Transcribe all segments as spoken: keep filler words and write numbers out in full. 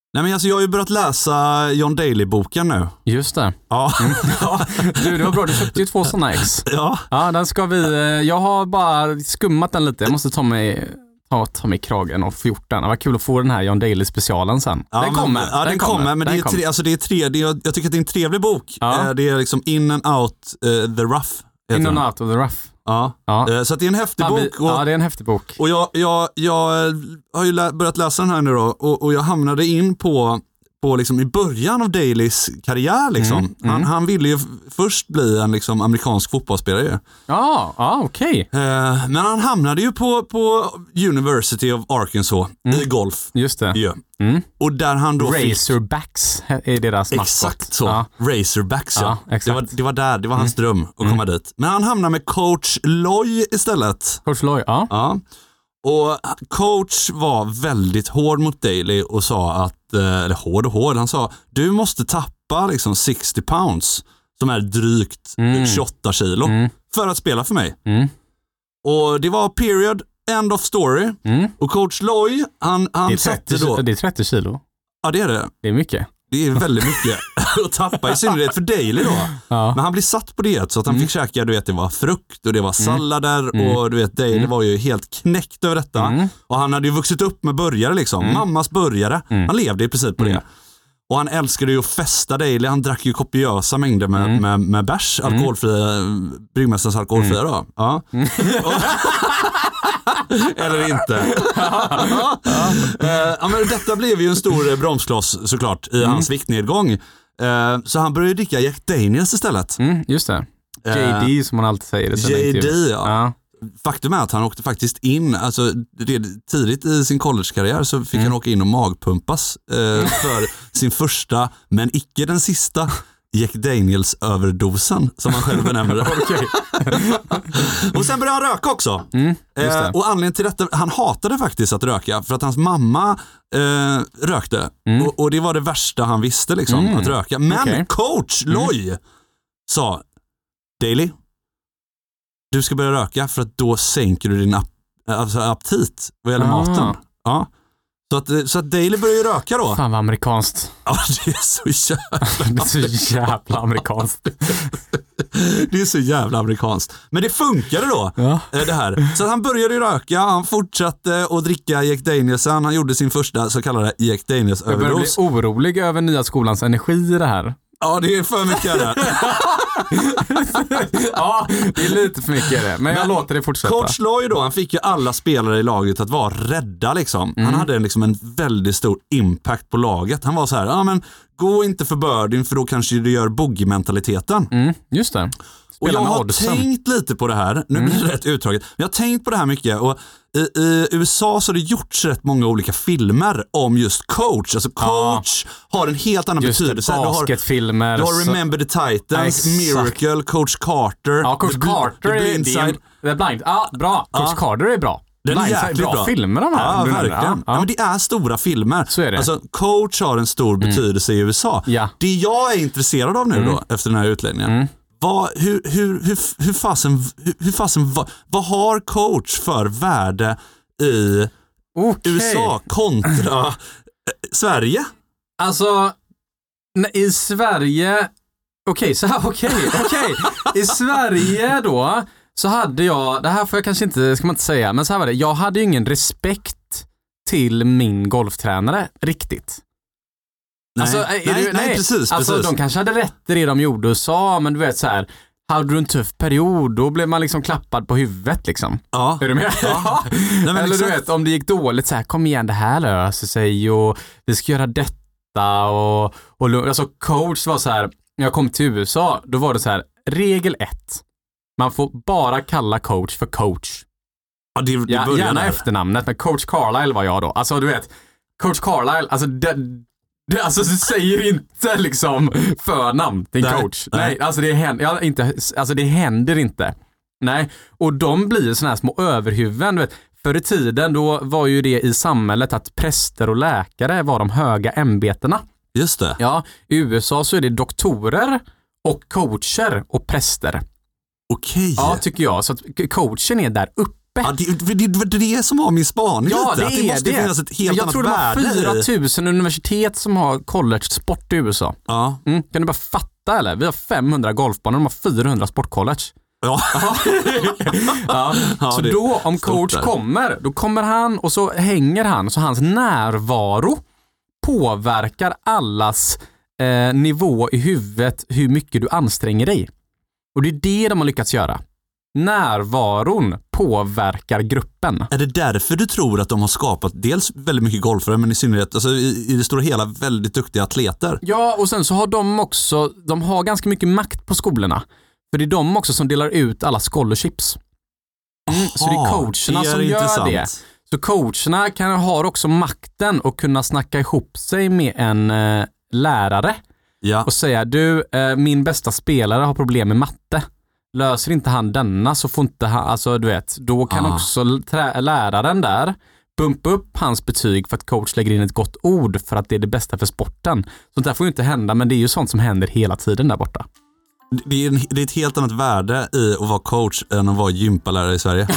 Nej, men alltså jag har ju börjat läsa John Daly-boken nu. Just det. Ja. ja. Du, det var bra. Du köpte ju två sådana ex. Ja. Ja, den ska vi... Jag har bara skummat den lite. Jag måste ta mig... Ta, ta mig i kragen och få gjort den. Det var kul att få den här John Daly-specialen sen. Ja, den men, kommer. Ja, den, den kommer. kommer. Men den det, är tre, alltså det är tre, det är, jag tycker att det är en trevlig bok. Ja. Det är liksom in and out uh, the rough. In and out of the rough. Ja. Ja. Så att det är en häftig ja, bok. Vi, och, ja, det är en häftig bok. Och jag, jag, jag har ju lä- börjat läsa den här nu då. Och, och jag hamnade in på... på liksom i början av Dalys karriär liksom. Mm, mm. Han, han ville ju f- först bli en liksom amerikansk fotbollsspelare. Ja, ja okej. Okay. Eh, men han hamnade ju på, på University of Arkansas mm. i golf. Just det. Ja. Mm. Och där han då Razorbacks fick... är deras maskot. Exakt så. Ja. Razorbacks, ja. ja exakt. Det, var, det var där, det var hans mm. dröm att komma mm. dit. Men han hamnade med coach Loy istället. Coach Loy, ja. Ja. Och coach var väldigt hård mot Daly och sa att, eller hård och hård, han sa du måste tappa liksom sextio pounds som är drygt mm. tjugoåtta kilo mm. för att spela för mig. Mm. Och det var period, end of story. Mm. Och coach Loy, han, han det är trettio, satte då... Det är trettio kilo. Ja, det är det. Det är mycket. Det är väldigt mycket att tappa, i synnerhet för Daly då. Ja. Men han blev satt på det så att han mm. fick käka, du vet, det var frukt och det var sallader mm. och du vet, Daly mm. var ju helt knäckt över detta. Mm. Och han hade ju vuxit upp med burgare liksom, mm. mammas burgare. Mm. Han levde i princip på mm. det. Och han älskade ju att festa Daly, han drack ju kopiösa mängder med, mm. med, med bärs, alkoholfria, Bryggmästarens alkoholfria mm. då. Ja. Mm. Eller inte. ja. Ja. Uh, men detta blev ju en stor bromskloss såklart i mm. hans viktnedgång. Uh, så han började dricka Jack Daniels istället. Mm, just det. J D uh, som man alltid säger. J D, ja. ja. Faktum är att han åkte faktiskt in, alltså tidigt i sin collegekarriär så fick mm. han åka in och magpumpas uh, för sin första, men icke den sista, Jack Daniels överdosen som han själv benämner det. Okay. Och sen började han röka också. Mm, eh, och anledningen till detta, han hatade faktiskt att röka för att hans mamma eh, rökte. Mm. Och, och det var det värsta han visste liksom, mm. att röka. Men okay. coach Loy mm. sa, Daly, du ska börja röka för att då sänker du din ap- alltså aptit vad gäller ah. maten. Ja. Så att, så att Daly börjar ju röka då. Fan vad amerikanskt. Ja, det är så jävla Det är så jävla amerikanskt. Det är så jävla amerikanskt. Men det funkade då, ja. det här. Så han började ju röka, han fortsatte att dricka Jack Daniels. Han gjorde sin första så kallade Jack Daniels överdos. Jag börjar bli orolig över nya skolans energi i det här. Ja, det är för mycket där. Ja, det är lite för mycket det. Men jag men låter det fortsätta. Coach Loy då, han fick ju alla spelare i laget att vara rädda liksom. Mm. Han hade liksom en väldigt stor impact på laget. Han var så här, ja men gå inte för birding för då kanske du gör bogey-mentaliteten. Mm, just det. Och jag har oddsen. tänkt lite på det här. Nu blir det mm. rätt utdraget. Men jag har tänkt på det här mycket. Och i, i U S A så har det gjorts rätt många olika filmer om just coach. Alltså coach ja. har en helt annan just betydelse. Det, basketfilmer. Du har, du har Remember the Titans, ja, Miracle, Coach Carter. Ja, Coach the Carter the Blind, the Blind är, the blind. Ja, bra. Coach ja. Carter är bra. Den är jäkligt bra. bra filmer de här. Ja, verkligen. Ja, ja. Ja, men det är stora filmer. Så är det. Alltså, coach har en stor betydelse mm. i U S A. Ja. Det jag är intresserad av nu mm. då, efter den här utläggningen. Mm. Vad, hur, hur, hur, hur fasen, hur, hur fasen vad, vad har coach för värde i okay. U S A kontra Sverige? Alltså, i Sverige... Okej, okay, så här, okej, okay, okej. Okay. I Sverige då så hade jag, det här får jag kanske inte, ska man inte säga, men så här var det, jag hade ju ingen respekt till min golftränare riktigt. Nej, alltså, nej, du, nej, nej, precis, alltså, precis. De kanske hade rätt i det de gjorde och sa, men du vet så här, hade du en tuff period, då blev man liksom klappad på huvudet liksom. Ja. Är du med? Ja. Nej, eller exakt. Du vet, om det gick dåligt så här, kom igen, det här löser sig och vi ska göra detta och, och alltså coach var så här, när jag kom till U S A, då var det så här, regel ett. Man får bara kalla coach för coach. Ja, det, det ja, gärna där. efternamnet, men coach Carlisle var jag då. Alltså du vet, coach Carlisle, alltså det, det, alltså, det säger inte liksom förnamn till en coach. Nej, nej alltså, det händer, ja, inte, alltså det händer inte. Nej, och de blir såna här små överhuvuden, du vet. Förr i tiden då var ju det i samhället att präster och läkare var de höga ämbetena. Just det. Ja, i U S A så är det doktorer och coacher och präster. Okej. Ja, tycker jag. Så att coachen är där uppe Ja, det, det, det, det är som har min spaning Ja, lite. det, att är det måste det. finnas ett helt jag annat tror det var värde fyra i- tusen universitet som har college-sport i U S A. Ja. Mm. Kan du bara fatta eller? Vi har femhundra golfbanor, de har fyrahundra sportcollege. Ja. Ja. Ja, Så det är då om coach stort där. kommer, då kommer han och så hänger han, så hans närvaro påverkar allas eh, nivå i huvudet, hur mycket du anstränger dig. Och det är det de har lyckats göra. Närvaron påverkar gruppen. Är det därför du tror att de har skapat dels väldigt mycket golfare, men i synnerhet alltså, i, i det stora hela väldigt duktiga atleter? Ja, och sen så har de också, de har ganska mycket makt på skolorna. För det är de också som delar ut alla scholarships. Mm, så det är coacherna det är som gör intressant. det. Så coacherna kan ha också makten att kunna snacka ihop sig med en eh, lärare Ja. och säga, du, eh, min bästa spelare har problem med matte. Löser inte han denna så får inte han, alltså du vet, då kan Ah. också trä- läraren där bumpa upp hans betyg för att coach lägger in ett gott ord för att det är det bästa för sporten. Sånt där får ju inte hända, men det är ju sånt som händer hela tiden där borta. Det är, en, det är ett helt annat värde i att vara coach än att vara gympalärare i Sverige.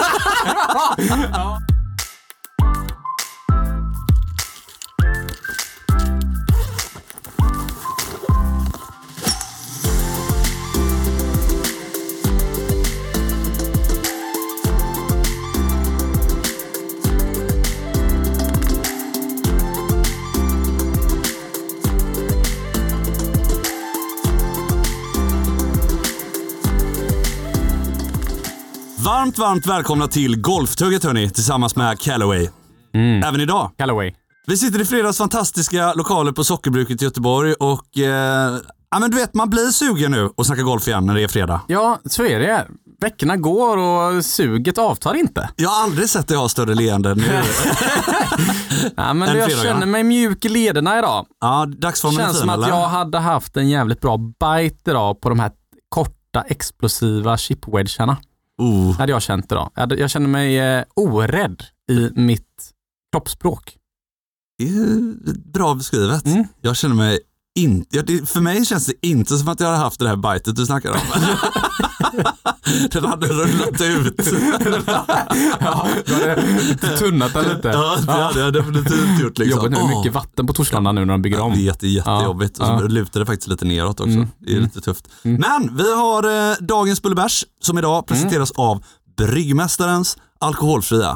Varmt, varmt välkomna till Golftugget hörni, tillsammans med Callaway. Mm. Även idag. Callaway. Vi sitter i fredags fantastiska lokaler på Sockerbruket i Göteborg och eh, ja, men du vet, man blir sugen nu och snacka golf igen när det är fredag. Ja, så är det. Veckorna går och suget avtar inte. Jag har aldrig sett dig ha större leende nu. Ja, men En jag fredag, känner mig mjuk i lederna idag. Ja, dagsformen är Känns fin, som att eller? jag hade haft en jävligt bra bite idag på de här korta explosiva chipwedgarna. Oh. Hade jag känt idag. Jag, hade, jag känner mig eh, orädd i mitt kroppsspråk. Det är bra beskrivet. Mm. Jag känner mig inte, ja, det, för mig känns det inte som att jag har haft det här bitet du snackar om. Den hade rullat ut. Ja, du hade tunnat den lite. Ja, det hade jag definitivt gjort. Liksom. Jobbar nu Åh. mycket vatten på Torslanda nu när de bygger Ja, om. det är jätte, jättejobbigt. Ja, Och så ja. lutar det faktiskt lite neråt också. Mm, Det är mm. lite tufft. Men vi har eh, dagens Bullebärs som idag presenteras av Bryggmästarens alkoholfria.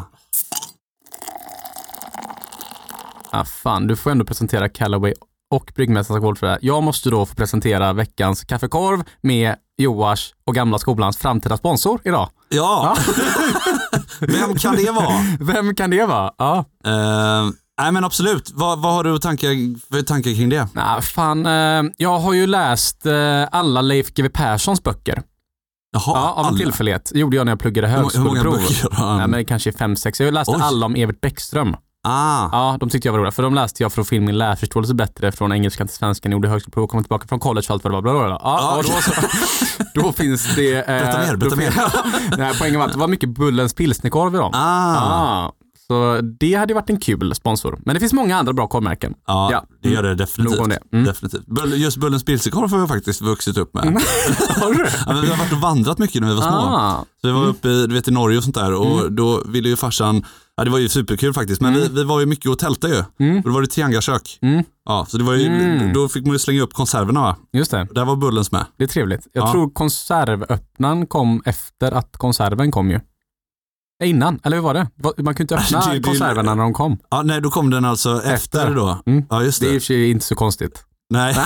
Ah, fan, du får ändå presentera Callaway och Bryggmästarens alkoholfria. Jag måste då få presentera veckans kaffekorv med Joars och gamla skolans framtida sponsor idag. Ja, vem kan det vara? Vem kan det vara? Ja. Eh, nej men absolut, vad, vad har du tankar, för tankar kring det? Nah, fan, eh, jag har ju läst eh, alla Leif G W Perssons böcker. Jaha, Ja, av en alla. tillfällighet. Det gjorde jag när jag pluggade Hur, hur många högskoleprov. böcker har han? Nej, men det kanske är fem, sex. Jag läste Oj. alla om Evert Bäckström. Ah, Ja, de tyckte jag var roliga. För de läste jag för att få in min lärförståelse bättre från engelska till svenska. Gjorde högskoleprov och kom tillbaka från college och allt vad det var. Bla, bla, bla. Ja, och då, så, då finns det... Eh, Berätta mer, berätta då, mer. Nej, poängen var att det var mycket Bullens pilsnerkorv i dem. ah. Ah, så det hade ju varit en kul sponsor. Men det finns många andra bra korvmärken. Ja, Ja. det gör det Nog definitivt. om det. Mm. definitivt. Bull- Just Bullens pilsnerkorv har jag faktiskt vuxit upp med. Har du det? Ja, men vi har varit och vandrat mycket när vi var små. Ah. Så vi var uppe i, du vet, i Norge och sånt där och Mm. då ville ju farsan, ja det var ju superkul faktiskt, men vi, vi var ju mycket och tälta ju. Mm. Och då var det triangelkök. Mm. Ja, så det var ju, Mm. då fick man ju slänga upp konserverna va? Just det. Där var Bullens med. Det är trevligt. Jag Ja. tror konservöppnaren kom efter att konserven kom ju. Innan, eller hur var det? Man kunde inte öppna Det- det- konserverna när de kom. Ja, nej då kom den alltså efter, Efter. då. Mm. Ja just Det är det. i och för sig inte så konstigt. Nej.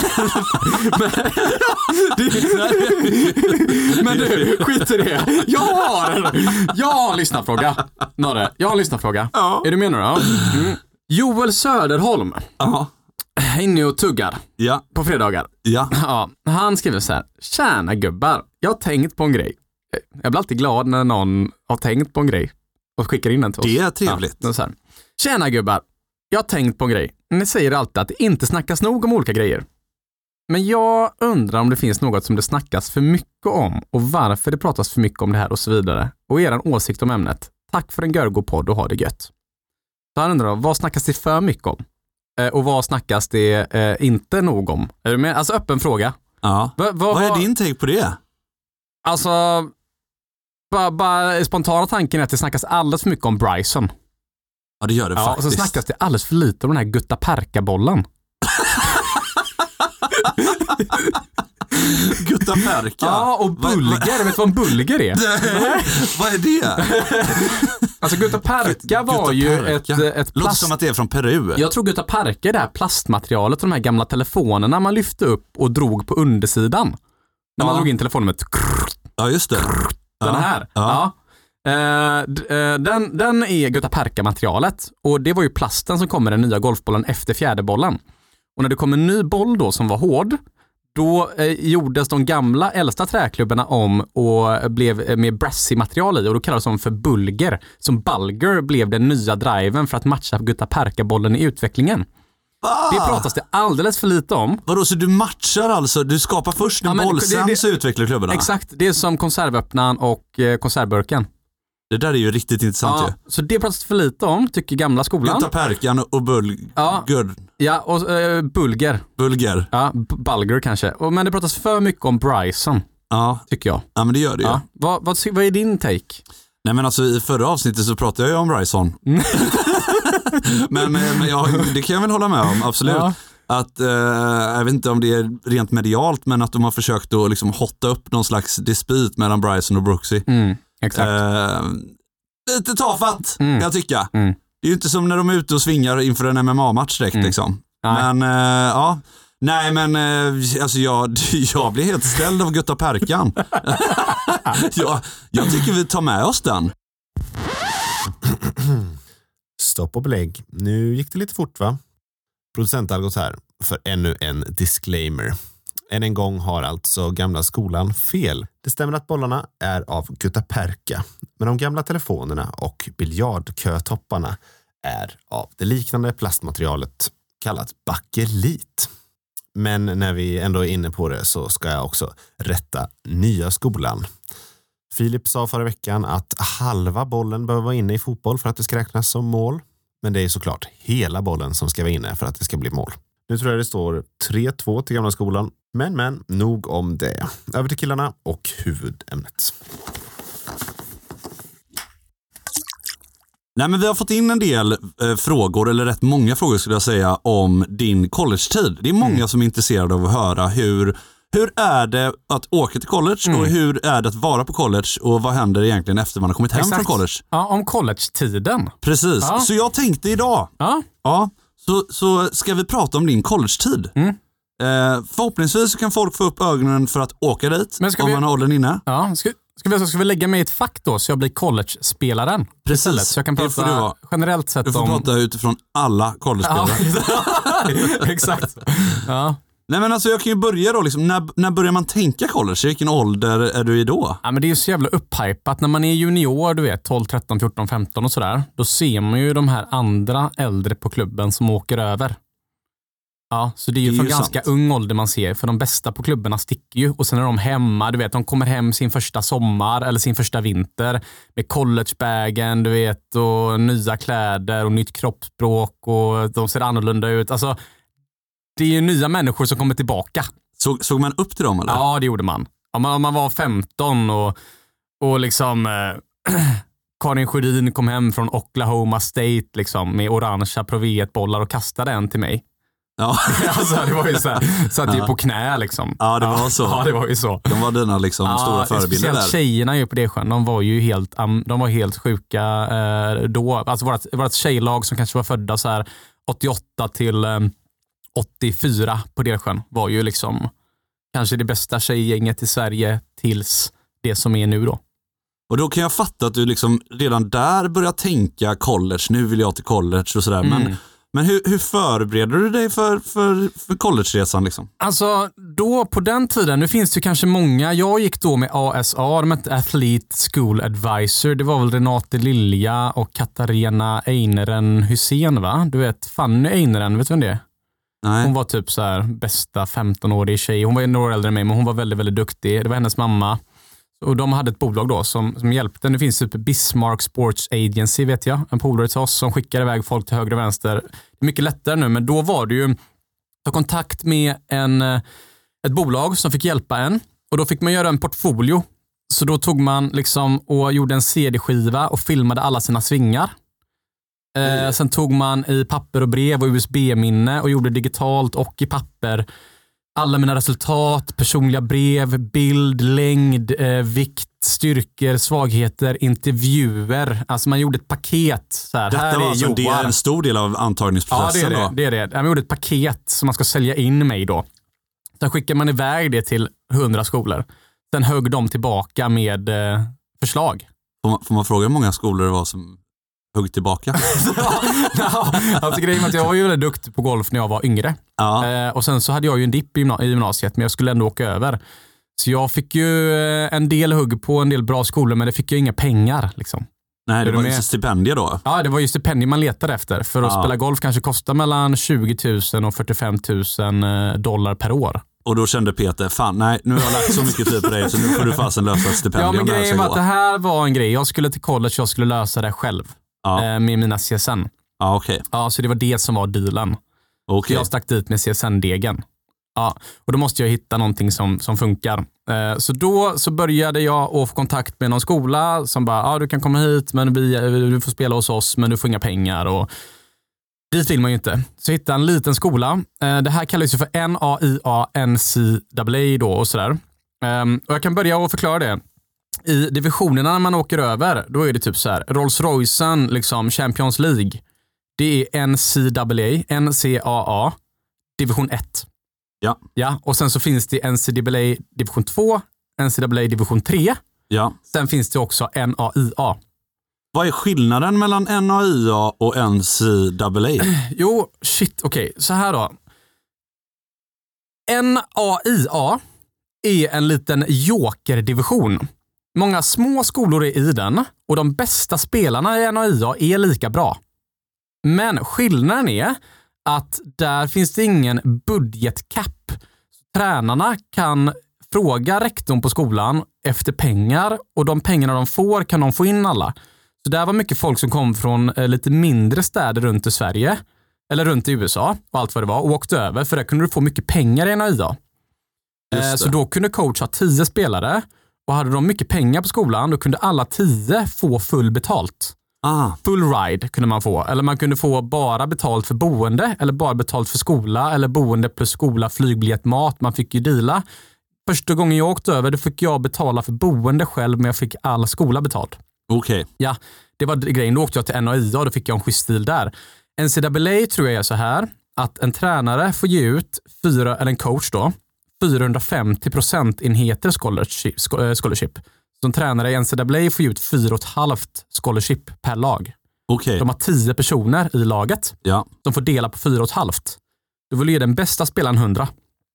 Men du, skit i det. Jag har en, jag har en lyssnarfråga. Norre, jag har en lyssnarfråga. Ja. Är du med nu då? Mm. Joel Söderholm Ja. är inne och tuggar Ja. på fredagar. Ja. Ja, han skriver så här: tjäna gubbar, jag har tänkt på en grej. Jag blir alltid glad när någon har tänkt på en grej och skickar in den till oss. Det är trevligt. Ja, så här. Tjäna gubbar, jag har tänkt på en grej. Ni säger alltid att det inte snackas nog om olika grejer. Men jag undrar om det finns något som det snackas för mycket om och varför det pratas för mycket om det här och så vidare. Och er åsikt om ämnet. Tack för en görgo-podd och ha det gött. Så han undrar, vad snackas det för mycket om? Eh, och vad snackas det eh, inte nog om? Är du med? Alltså öppen fråga. Ja. Va, va, Vad är va- din take på det? Alltså, Bara, bara spontana tanken är att det snackas alldeles för mycket om Bryson. Ja, det gör det ja, faktiskt. Och så snackas det alldeles för lite om den här Gutta Perka-bollen. Gutta Perka? Ja, och bulger. Vet du vad en bulger är? Nej, vad är det? Alltså Gutta Perka var Gutta ju Perka. ett, ett plast... Låter som att det är från Peru. Jag tror Gutta Perka är det här plastmaterialet och de här gamla telefonerna man lyfte upp och drog på undersidan. När man ja. drog in telefonen med ett Ja, just det. Den ja. här. Ja. Ja. Uh, den, den är Gutta Perka-materialet och det var ju plasten som kom med den nya golfbollen efter fjäderbollen. Och när det kom en ny boll då som var hård, då eh, gjordes de gamla äldsta träklubborna om och blev med brassy-material i och då kallades de för bulger. Som bulger blev den nya driven för att matcha Gutta Perka-bollen i utvecklingen. Ah. Det pratas det alldeles för lite om. Vadå, så du matchar alltså? Du skapar först en ja, boll, det, sen det, så utvecklar klubborna? Exakt, det är som konservöppnaren och eh, konservburken. Det där är ju riktigt intressant ja, ju. Så det pratas för lite om, tycker gamla skolan. Gutta Perkan och bulger. Ja, ja och eh, bulger. Bulger. Ja, bulger kanske. Och, men det pratas för mycket om Bryson. Ja. Tycker jag. Ja, men det gör det ju. Ja. Vad, vad, vad är din take? Nej, men alltså i förra avsnittet så pratade jag ju om Bryson. men men ja, det kan jag väl hålla med om, absolut. Ja. Att, eh, jag vet inte om det är rent medialt, men att de har försökt att liksom hotta upp någon slags dispyt mellan Bryson och Brooksy. Mm, exakt. Eh, lite tafatt, mm. jag tycker. Mm. Det är ju inte som när de är ute och svingar inför en M M A-match direkt mm. liksom. Nej. Men, eh, ja. Nej, men eh, alltså jag, jag blir helt ställd av Gutta Perkan. jag, jag tycker vi tar med oss den. Stopp och belägg. Nu gick det lite fort, va? Producent Algot här för ännu en disclaimer. Än en gång har alltså gamla skolan fel. Det stämmer att bollarna är av Gutta Perka, men de gamla telefonerna och biljardkötopparna är av det liknande plastmaterialet kallat bakelit. Men när vi ändå är inne på det så ska jag också rätta nya skolan. Filip sa förra veckan att halva bollen behöver vara inne i fotboll för att det ska räknas som mål. Men det är såklart hela bollen som ska vara inne för att det ska bli mål. Nu tror jag det står tre två till gamla skolan. Men, men, nog om det. Över till killarna och huvudämnet. Nej, men vi har fått in en del eh, frågor, eller rätt många frågor skulle jag säga, om din college-tid. Det är många mm. som är intresserade av att höra hur, hur är det att åka till college mm. och hur är det att vara på college och vad händer egentligen efter man har kommit hem Exakt. från college. Ja, om college-tiden. Precis, ja. Så jag tänkte idag, ja. Ja, så, så ska vi prata om din college-tid. Mm. Eh, förhoppningsvis så kan folk få upp ögonen för att åka dit om vi... man har åldern inne. Ja, ska... Ska vi, ska vi lägga mig ett fack då så jag blir college-spelaren? Precis. Så jag kan prata generellt sett om... Du får om... prata utifrån alla college-spelare. Ja, exakt. Ja. Nej, men alltså jag kan ju börja då liksom, när, när börjar man tänka college? Vilken ålder är du i då? Ja, men det är ju så jävla upphypat. När man är junior, du vet, tolv, tretton, fjorton, femton och sådär, då ser man ju de här andra äldre på klubben som åker över. Ja, så det är ju från ganska sant. ung ålder man ser, för de bästa på klubbarna sticker ju och sen är de hemma, du vet, de kommer hem sin första sommar eller sin första vinter med collegebagen, du vet, och nya kläder och nytt kroppsspråk och de ser annorlunda ut. Alltså, det är ju nya människor som kommer tillbaka. Så, såg man upp till dem eller? Ja, det gjorde man. Om man, om man var femton och, och liksom eh, Karin Sjödin kom hem från Oklahoma State liksom med orangea provetbollar och kastade en till mig. Ja. Alltså det var ju så här, så att det är på knä liksom. Ja, det var så. Ja, det var ju så. De var dina liksom ja, stora förebilder där. Tjejerna ju på det sjön, de var ju helt de var helt sjuka eh, då. Alltså vårt vårt tjejlag som kanske var födda så här åttioåtta till eh, åttiofyra på det sjön var ju liksom kanske det bästa tjejgänget i Sverige tills det som är nu då. Och då kan jag fatta att du liksom redan där börjar tänka college, nu vill jag till college och sådär, mm. men Men hur, hur förbereder du dig för, för, för collegeresan liksom? Alltså då på den tiden, nu finns det ju kanske många, jag gick då med A S A, de hette Athlete School Advisor, det var väl Renate Lilja och Katarina Eineren Hussein, va? Du vet, Fanny Eineren, vet du vem det är? Nej. Hon var typ så här bästa femton-årig tjej, hon var några år äldre än mig men hon var väldigt, väldigt duktig, det var hennes mamma. Och de hade ett bolag då som, som hjälpte. Det finns typ Bismarck Sports Agency, vet jag. En polare till oss som skickar iväg folk till höger och vänster. Det är mycket lättare nu, men då var det ju ta kontakt med en, ett bolag som fick hjälpa en. Och då fick man göra en portfolio så då tog man liksom och gjorde en C D-skiva och filmade alla sina svingar. Eh, sen tog man i papper och brev och U S B-minne och gjorde digitalt och i papper alla mina resultat, personliga brev, bild, längd, eh, vikt, styrkor, svagheter, intervjuer. Alltså man gjorde ett paket. Så här, Detta här var är alltså det är en stor del av antagningsprocessen. Ja, det är det. det, är det. Man gjorde ett paket som man ska sälja in mig då. Sen skickar man iväg det till hundra skolor. Sen högg de tillbaka med eh, förslag. Får man, får man fråga hur många skolor det var som högg tillbaka? ja, alltså grejen är att jag var ju väldigt duktig på golf när jag var yngre. Ja. Eh, och sen så hade jag ju en dipp i gymnasiet, men jag skulle ändå åka över. Så jag fick ju en del hugg på en del bra skolor, men det fick ju inga pengar liksom. Nej, det var ju stipendier då. Ja, det var ju stipendier man letade efter. För att ja. spela golf kanske kostar mellan tjugo tusen och fyrtiofem tusen dollar per år. Och då kände Peter, fan nej, nu har jag lagt så mycket tid på dig så nu får du fasen lösa ett stipendium. Ja, men grejen var att det här var en grej. Jag skulle till college, jag skulle lösa det själv. Ja. Eh, med mina C S N. Ja, okej. Okay. Ja, så det var det som var dealen. Okay. Jag stack dit med C S N-degen. Ja, och då måste jag hitta någonting som, som funkar. Eh, så då så började jag att få kontakt med någon skola som bara, ja du kan komma hit men vi, du får spela hos oss men du får inga pengar och dit vill man ju inte. Så hittade en liten skola. Eh, det här kallas ju för N A I A N C A A då och sådär. Eh, och jag kan börja att förklara det. I divisionerna när man åker över, då är det typ så här, Rolls-Roycen liksom Champions League. Det är N C A A, N C A A, division ett. Ja. Ja, och sen så finns det N C A A division två, N C A A division tre. Ja. Sen finns det också N A I A. Vad är skillnaden mellan N A I A och N C A A? Jo, shit, okej. Okay. Så här då. N A I A är en liten jokerdivision. Många små skolor är i den och de bästa spelarna i N A I A är lika bra. Men skillnaden är att där finns det ingen budgetcap. Tränarna kan fråga rektorn på skolan efter pengar och de pengarna de får kan de få in alla. Så där var mycket folk som kom från eh, lite mindre städer runt i Sverige eller runt i U S A och allt vad det var och åkte över för där kunde du få mycket pengar i N A I A. Eh, så då kunde coach ha tio spelare och hade de mycket pengar på skolan då kunde alla tio få full betalt. Ah. Full ride kunde man få. Eller man kunde få bara betalt för boende eller bara betalt för skola eller boende plus skola, flygbiljett, mat. Man fick ju deala. Första gången jag åkte över då fick jag betala för boende själv men jag fick all skola betalt. Okej. Okay. Ja, det var grejen. Då åkte jag till N A I A och då fick jag en schysst stil där. N C A A tror jag är så här att en tränare får ge ut fyra, eller en coach då, fyrahundrafemtio procentenheter scholarship. scholarship. Som tränare i N C A A får ut fyra och ett halvt scholarship per lag. Okay. De har tio personer i laget. Ja. De får dela på fyra och ett halvt. Du vill ge den bästa spelaren hundra.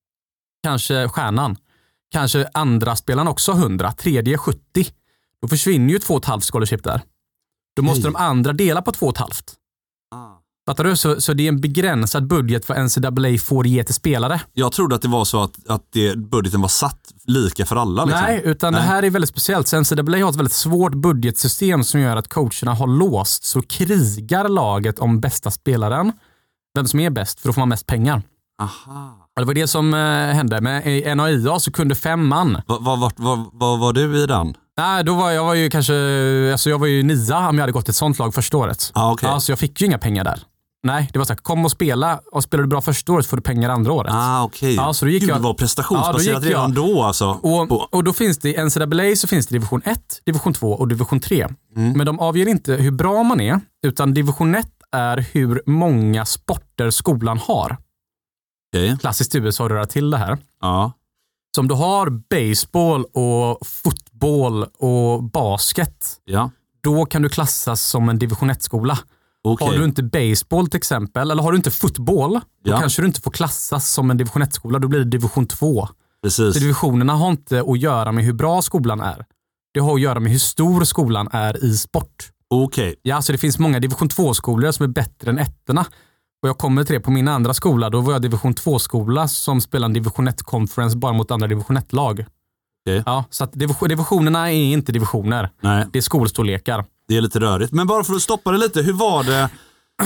Kanske stjärnan. Kanske andra spelaren också hundra. Tredje sjuttio. Då försvinner ju två och ett halvt scholarship där. Då måste Nej. de andra dela på två och ett halvt. Ah. Fattar du? Så, så det är en begränsad budget för N C A A får ge till spelare. Jag trodde att det var så att, att det, budgeten var satt lika för alla. Liksom. Nej, utan Nej. det här är väldigt speciellt. Så N C A A har ett väldigt svårt budgetsystem som gör att coacherna har låst. Så krigar laget om bästa spelaren. Vem som är bäst, för då får man mest pengar. Aha. Det var det som eh, hände. Men i N A I A så kunde fem man. Vad va, va, va, va, var du i den? Nej, då var jag var ju kanske, alltså jag var ju nia om jag hade gått ett sånt lag första året. Ah, okay. Ja, så jag fick ju inga pengar där. Nej, det var så här, kom och spela och spelar du bra första året får du pengar andra året. Ah, okej. Okay. Ja, så då gick Gud, jag, det var prestationsbaserat ja, redan då alltså. Och, och då finns det i N C A A så finns det division ett, division två och division tre. Mm. Men de avgör inte hur bra man är, utan division ett är hur många sporter skolan har. Okay. Klassiskt U S A röra till det här. Ja. Så om du har baseball och fotboll och basket, ja. då kan du klassas som en division ett-skola. Okay. Har du inte baseball till exempel, eller har du inte fotboll, då ja. kanske du inte får klassas som en division ett-skola. Då blir det division två. Precis. Så divisionerna har inte att göra med hur bra skolan är. Det har att göra med hur stor skolan är i sport. Okej. Okay. Ja, så det finns många division två-skolor som är bättre än ettorna. Och jag kommer till det på min andra skola, då var jag division två-skola som spelar en division ett-conference bara mot andra division ett-lag. Okay. Ja, så att division, divisionerna är inte divisioner. Nej. Det är skolstorlekar. Det är lite rörigt. Men bara för att stoppa det lite, hur var det?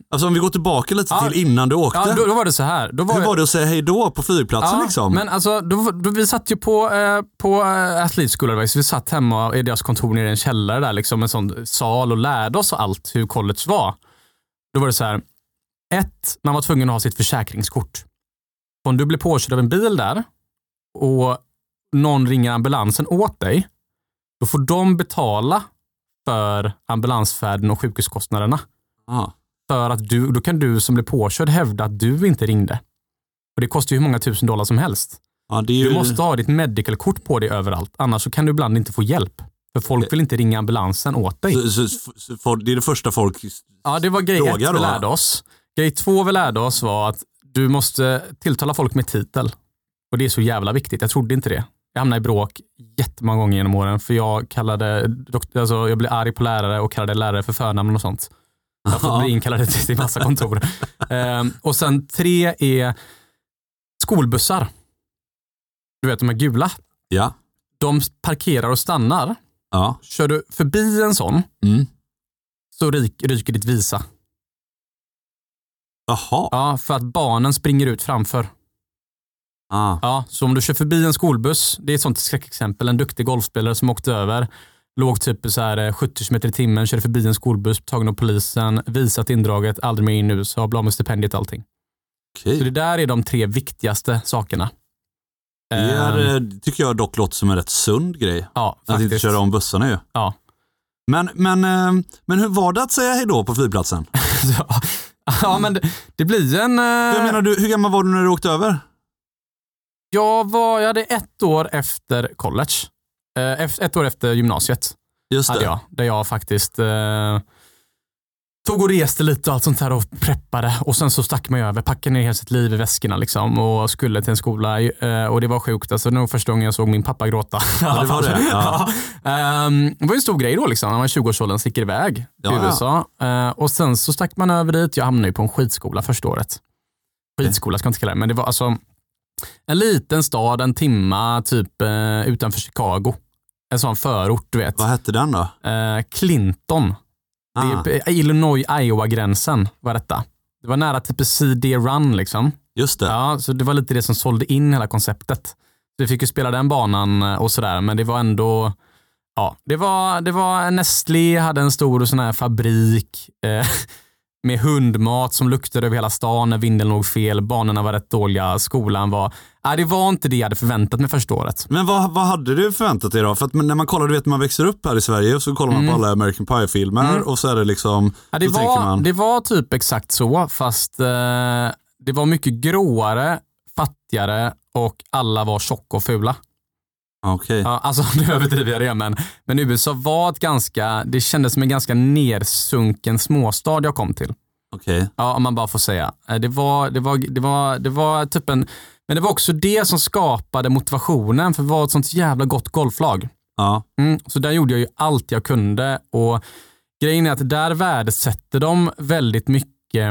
Alltså om vi går tillbaka lite ja, till innan du åkte. Ja, då, då var det så här. Då var Hur jag... var det att säga hej då på flygplatsen ja, liksom? Men alltså, då, då, vi satt ju på, eh, på eh, Athlete School Advice. Vi satt hemma i deras kontor nere i en källare där, liksom en sån sal och lärde oss allt hur college var. Då var det så här. Ett, man var tvungen att ha sitt försäkringskort. Om du blir påkörd av en bil där och någon ringer ambulansen åt dig, då får de betala för ambulansfärden och sjukhuskostnaderna. Ah. För att du, då kan du som blir påkörd hävda att du inte ringde. Och det kostar ju hur många tusen dollar som helst. Ja, det är ju... Du måste ha ditt medical-kort på dig överallt. Annars så kan du ibland inte få hjälp. För folk vill inte ringa ambulansen åt dig. Så, så, så, så, det är det första folk Ja, det var grej ett vi lärde oss. Grej två vi lärde oss var att du måste tilltala folk med titel. Och det är så jävla viktigt. Jag trodde inte det. Jag hamnade i bråk jättemånga gånger genom åren. För jag kallade, alltså jag blev arg på lärare och kallade lärare för förnamn och sånt. Jag har fått bli inkallade till massa kontor. um, och sen tre är skolbussar. Du vet, de är gula. Ja. De parkerar och stannar. Ja. Kör du förbi en sån mm. så ryk, ryker ditt visa. Jaha. Ja, för att barnen springer ut framför. Ah. Ja, så om du kör förbi en skolbuss, det är ett sånt skräckexempel, en duktig golfspelare som åkte över, låg typ så här sjuttio kilometer i timmen, körde förbi en skolbuss, tagen av polisen, visat indraget, aldrig mer in nu, så har blivit med stipendiet och allting. Okay. Så det där är de tre viktigaste sakerna. Det är, um, tycker jag dock låter som en rätt sund grej. Ja, att inte köra om bussarna ju. Ja. Men, men, men hur var det att säga hej då på flygplatsen? ja, ja, men det, det blir en... Jag menar, du, hur gammal var du när du åkte över? Jag, var, jag hade ett år efter college. Ett, ett år efter gymnasiet. Just det. Hade jag, där jag faktiskt eh, tog och reste lite och allt sånt här och preppade. Och sen så stack man över, packade ner hela sitt liv i väskorna liksom, och skulle till en skola. Eh, och det var sjukt. Alltså, det var nog första gången jag såg min pappa gråta. Ja, det var det. Ja. ja. um, det var en stor grej då liksom. Han var i tjugoårsåldern, sticker iväg till ja, U S A. ja. Uh, och sen så stack man över dit. Jag hamnade ju på en skitskola första året. Skitskola ska jag inte kalla det, men det var alltså en liten stad, en timma typ uh, utanför Chicago. En sån förort, du vet. Vad hette den då? Uh, Clinton. Ah. Det är Illinois-Iowa-gränsen var detta. Det var nära typ C D Run liksom. Just det. Ja, så det var lite det som sålde in hela konceptet. Så vi fick ju spela den banan och sådär, men det var ändå, ja, det var, det var Nestlé hade en stor sån här fabrik eh, med hundmat som luktade över hela stan när vinden låg fel, banorna var rätt dåliga, skolan var, ja, det var inte det jag hade förväntat mig första året. Men vad, vad hade du förväntat dig då? För att när man kollar, du vet, man växer upp här i Sverige och så kollar man mm. på alla American Pie-filmer mm. och så är det liksom, ja, det, var, man... det var typ exakt så, fast eh, det var mycket gråare, fattigare och alla var tjocka och fula. Okej. Okay. Ja, alltså nu överdriver jag det, men, men U S A var ett ganska, det kändes som en ganska nersunken småstad jag kom till. Okej. Okay. Ja, om man bara får säga. Det var, det var, det var, det var typ en, men det var också det som skapade motivationen, för det var ett sånt jävla gott golflag. Ja. Mm, så där gjorde jag ju allt jag kunde, och grejen är att där värdesätter de väldigt mycket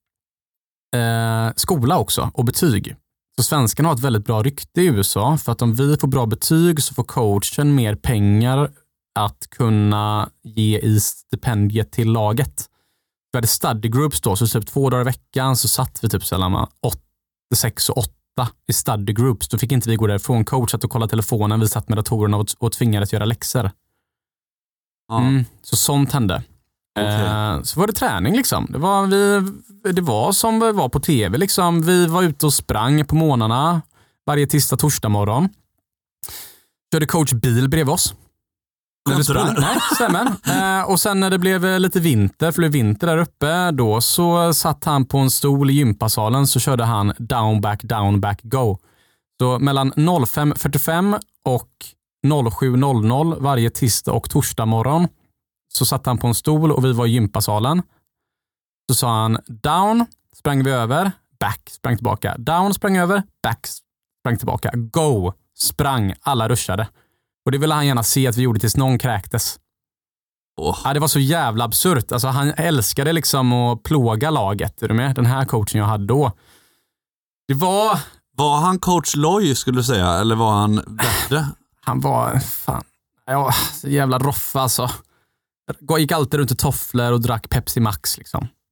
eh, skola också och betyg. Så svenskarna har ett väldigt bra rykte i U S A, för att om vi får bra betyg så får coachen mer pengar att kunna ge i stipendiet till laget. Vi hade study groups då, så typ två dagar i veckan så satt vi typ sällan åtta, sex och åtta i study groups. Då fick inte vi gå därifrån. Coach satt och kolla telefonen, vi satt med datorerna och, och tvingades göra läxor. Ja. Mm, så sånt hände. Okay. Eh, så var det träning liksom. Det var, vi, det var som vi var på tv liksom. Vi var ute och sprang på månaderna varje tisdag, torsdag morgon. Körde coach bil bredvid oss. När det sprang, nej, stämmer. Eh, och sen när det blev lite vinter, för det blev vinter där uppe, då så satt han på en stol i gympasalen, så körde han down, back, down, back, go. Så mellan fem fyrtiofem och sju noll noll varje tisdag och torsdag morgon så satt han på en stol och vi var i gympasalen. Så sa han down, sprang vi över, back, sprang tillbaka. Down, sprang över, back, sprang tillbaka. Go, sprang, alla rushade. Och det ville han gärna se att vi gjorde tills någon kräktes. Oh. Ja, det var så jävla absurt. Alltså, han älskade liksom att plåga laget. Är du med? Den här coachen jag hade då. Det var... Var han coach Loy, skulle du säga? Eller var han bättre? Han var, fan, ja, så jävla roffa alltså. Gick alltid runt i tofflor och drack Pepsi Max liksom.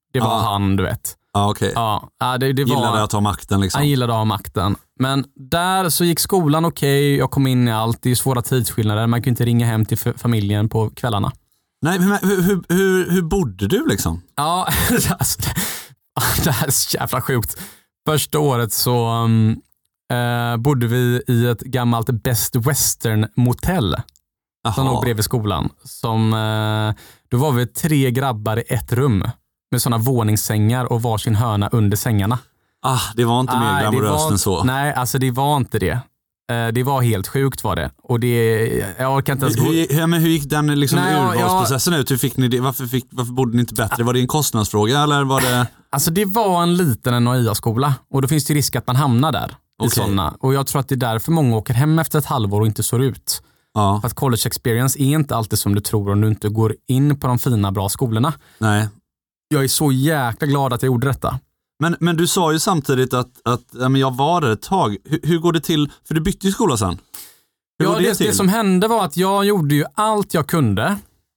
Det var Ja. han, du vet. Ja, okej. Ja, ja, det, det Gillade var, att ha makten liksom. han gillade att ha makten. Men där så gick skolan okej. Jag kom in i allt. Det är svåra tidsskillnader. Man kan inte ringa hem till f- familjen på kvällarna. Nej, men hur, hur, hur, hur bodde du liksom? Ja, alltså, det här är så jävla sjukt. Första året så um, eh, bodde vi i ett gammalt Best Western motell som låg bredvid skolan. Som, eh, då var vi tre grabbar i ett rum med sådana våningssängar och varsin hörna under sängarna. Ah, det var inte mer Nej, det glamoröst var- än så. Nej, alltså det var inte det. Eh, det var helt sjukt var det. Och det, jag orkar inte ens gå... Hur, hur, men hur gick den liksom Nej, ja, urvalsprocessen ut? Hur fick ni det? Varför, fick, varför bodde ni inte bättre? Var det en kostnadsfråga eller var det... Alltså det var en liten N A I A-skola och då finns det risk att man hamnar där. I Okej. såna. Och jag tror att det är därför många åker hem efter ett halvår och inte står ut. Ja, För att college experience är inte alltid som du tror om du inte går in på de fina bra skolorna. nej. Jag är så jäkla glad att jag gjorde detta. Men, men du sa ju samtidigt att, att ja, men jag var där ett tag. Hur, hur går det till? För du bytte ju skola sen. Hur Ja, går det, det, till? det som hände var att jag gjorde ju allt jag kunde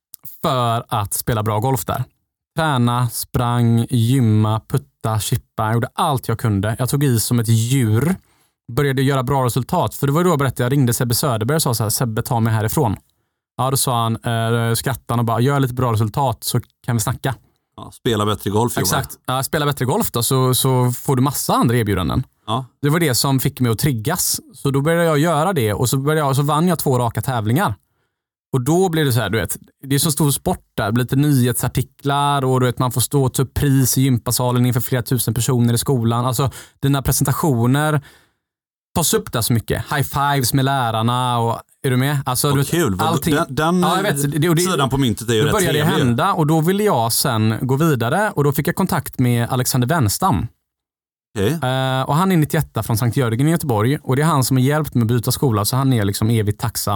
för att spela bra golf där. Träna, sprang, gymma, putta, chippa. Jag gjorde allt jag kunde. Jag tog i som ett djur. Började göra bra resultat. För det var då jag berättade, jag ringde Sebbe Söderberg och sa så här: Sebbe, ta mig härifrån. Ja, då sa han, eh, skrattade och bara, gör lite bra resultat så kan vi snacka. Ja, spela bättre golf. Exakt. Ja, spela bättre golf då så, så får du massa andra erbjudanden. Ja. Det var det som fick mig att triggas. Så då började jag göra det och så, började jag, så vann jag två raka tävlingar. Och då blev det så här, du vet, det är så stor sport där. Det blir lite nyhetsartiklar och du vet, man får stå och ta upp pris i gympasalen inför flera tusen personer i skolan. Alltså dina presentationer tas upp där så mycket. High fives med lärarna och är du med? Alltså, du Vad vet, kul. allting, Den, den Ja, jag vet. Det- det- sidan på myntet är ju då rätt började det trevlig. hända och då ville jag sen gå vidare och då fick jag kontakt med Alexander Wenstam. Okej. Uh, och han är nittioett från Sankt Jörgen i Göteborg och det är han som har hjälpt mig att byta skola så han är liksom evigt tacksam.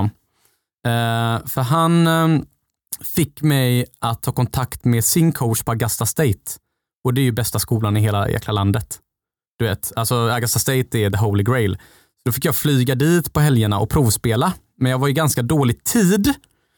Uh, för han um, fick mig att ta kontakt med sin coach på Augusta State och det är ju bästa skolan i hela jäkla landet. Du vet, alltså Augusta State är the holy grail. Så då fick jag flyga dit på helgerna och provspela. Men jag var i ganska dålig tid.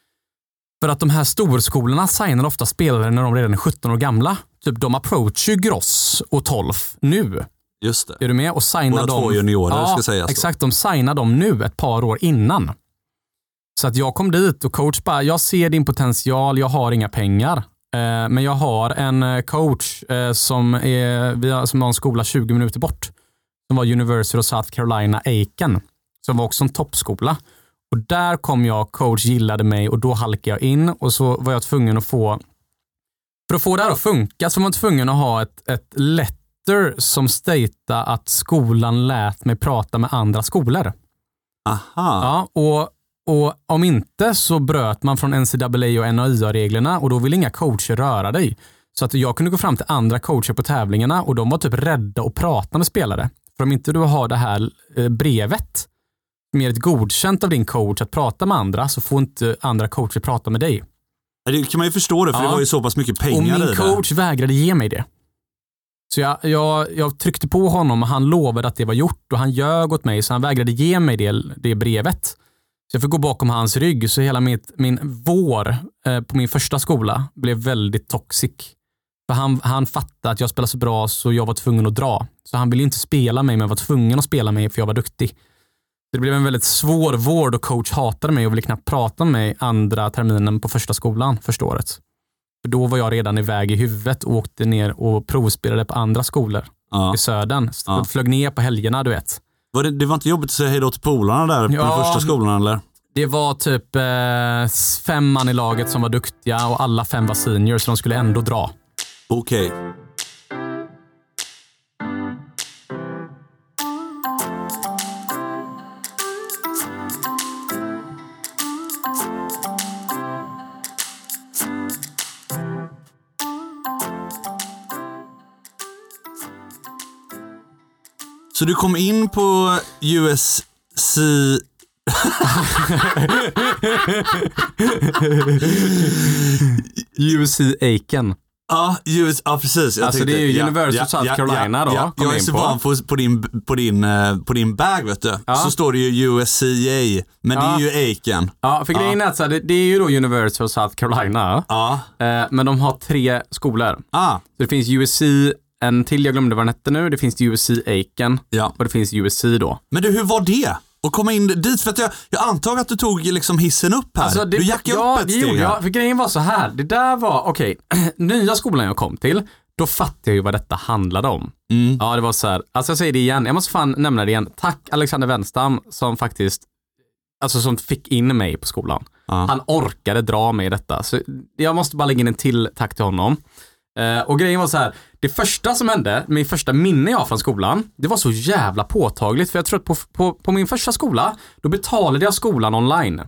För att de här storskolorna signar ofta spelare när de redan är sjutton år gamla. Typ de approachar Gross och Tolf nu. Just det. Är du med? Och signar Båda dem. två juniorer, ja, ska sägas då. Exakt, de signar dem nu ett par år innan. Så att jag kom dit och coach bara, jag ser din potential, jag har inga pengar. Eh, men jag har en coach eh, som, är, vi har, som har en skola tjugo minuter bort. Som var University of South Carolina Aiken. Som var också en toppskola. Och där kom jag, coach gillade mig och då halkade jag in och så var jag tvungen att få, för att få det här att funka så var man tvungen att ha ett, ett letter som statear att skolan lät mig prata med andra skolor. Aha. Ja, och, och om inte så bröt man från N C A A och N A I A-reglerna och då vill inga coacher röra dig. Så att jag kunde gå fram till andra coacher på tävlingarna och de var typ rädda att prata med spelare. För om inte du har det här brevet med ett godkänt av din coach att prata med andra så får inte andra coacher prata med dig. Det kan man ju förstå det, för Ja. det var ju så pass mycket pengar Och i min det. coach vägrade ge mig det. Så jag, jag, jag tryckte på honom och han lovade att det var gjort och han ljög åt mig så han vägrade ge mig det, det brevet. Så jag fick gå bakom hans rygg så hela mitt, min vår eh, på min första skola blev väldigt toxic. För han, han fattade att jag spelade så bra så jag var tvungen att dra. Så han ville inte spela mig men var tvungen att spela mig för jag var duktig. Det blev en väldigt svår vård och coach hatade mig och ville knappt prata med mig andra terminen på första skolan första året. För då var jag redan iväg i huvudet och åkte ner och provspelade på andra skolor Ja. i södern. Ja. Flög ner på helgerna, du vet. Var det, det var inte jobbigt att säga hej då till polarna där på Ja. den första skolan eller? Det var typ eh, fem man i laget som var duktiga och alla fem var seniors så de skulle ändå dra. Okej. Så du kom in på U S C... U C Aiken. Ja, U S, ja precis. Jag alltså tänkte, det är ju ja, University ja, of South ja, Carolina ja, då. Ja, jag är så van på, på, din, på, din, på din bag vet du. Ja. Så står det ju U S C A, men ja. det är ju Aiken. Ja, för grejen ja. är att så här, det, det är ju då University of South Carolina. Ja. Eh, men de har tre skolor. Ah. Så det finns U S C, en till, jag glömde vad den hette nu. Det finns U S C Aiken ja. och det finns U S C då. Men du, hur var det? Och komma in dit, för att jag, jag antar att du tog liksom hissen upp här. Alltså det, du jackade ja, upp ett steg här. Ja, för grejen var så här. Det där var, okej, okay, nya skolan jag kom till, då fattade jag ju vad detta handlade om. Mm. Ja, det var så här. Alltså jag säger det igen, jag måste fan nämna det igen. Tack Alexander Wenstam som faktiskt, alltså som fick in mig på skolan. Ja. Han orkade dra mig i detta. Så jag måste bara lägga in en till tack till honom. Uh, och grejen var så här, det första som hände, min första minne jag från skolan, det var så jävla påtagligt, för jag tror att på, på, på min första skola, då betalade jag skolan online.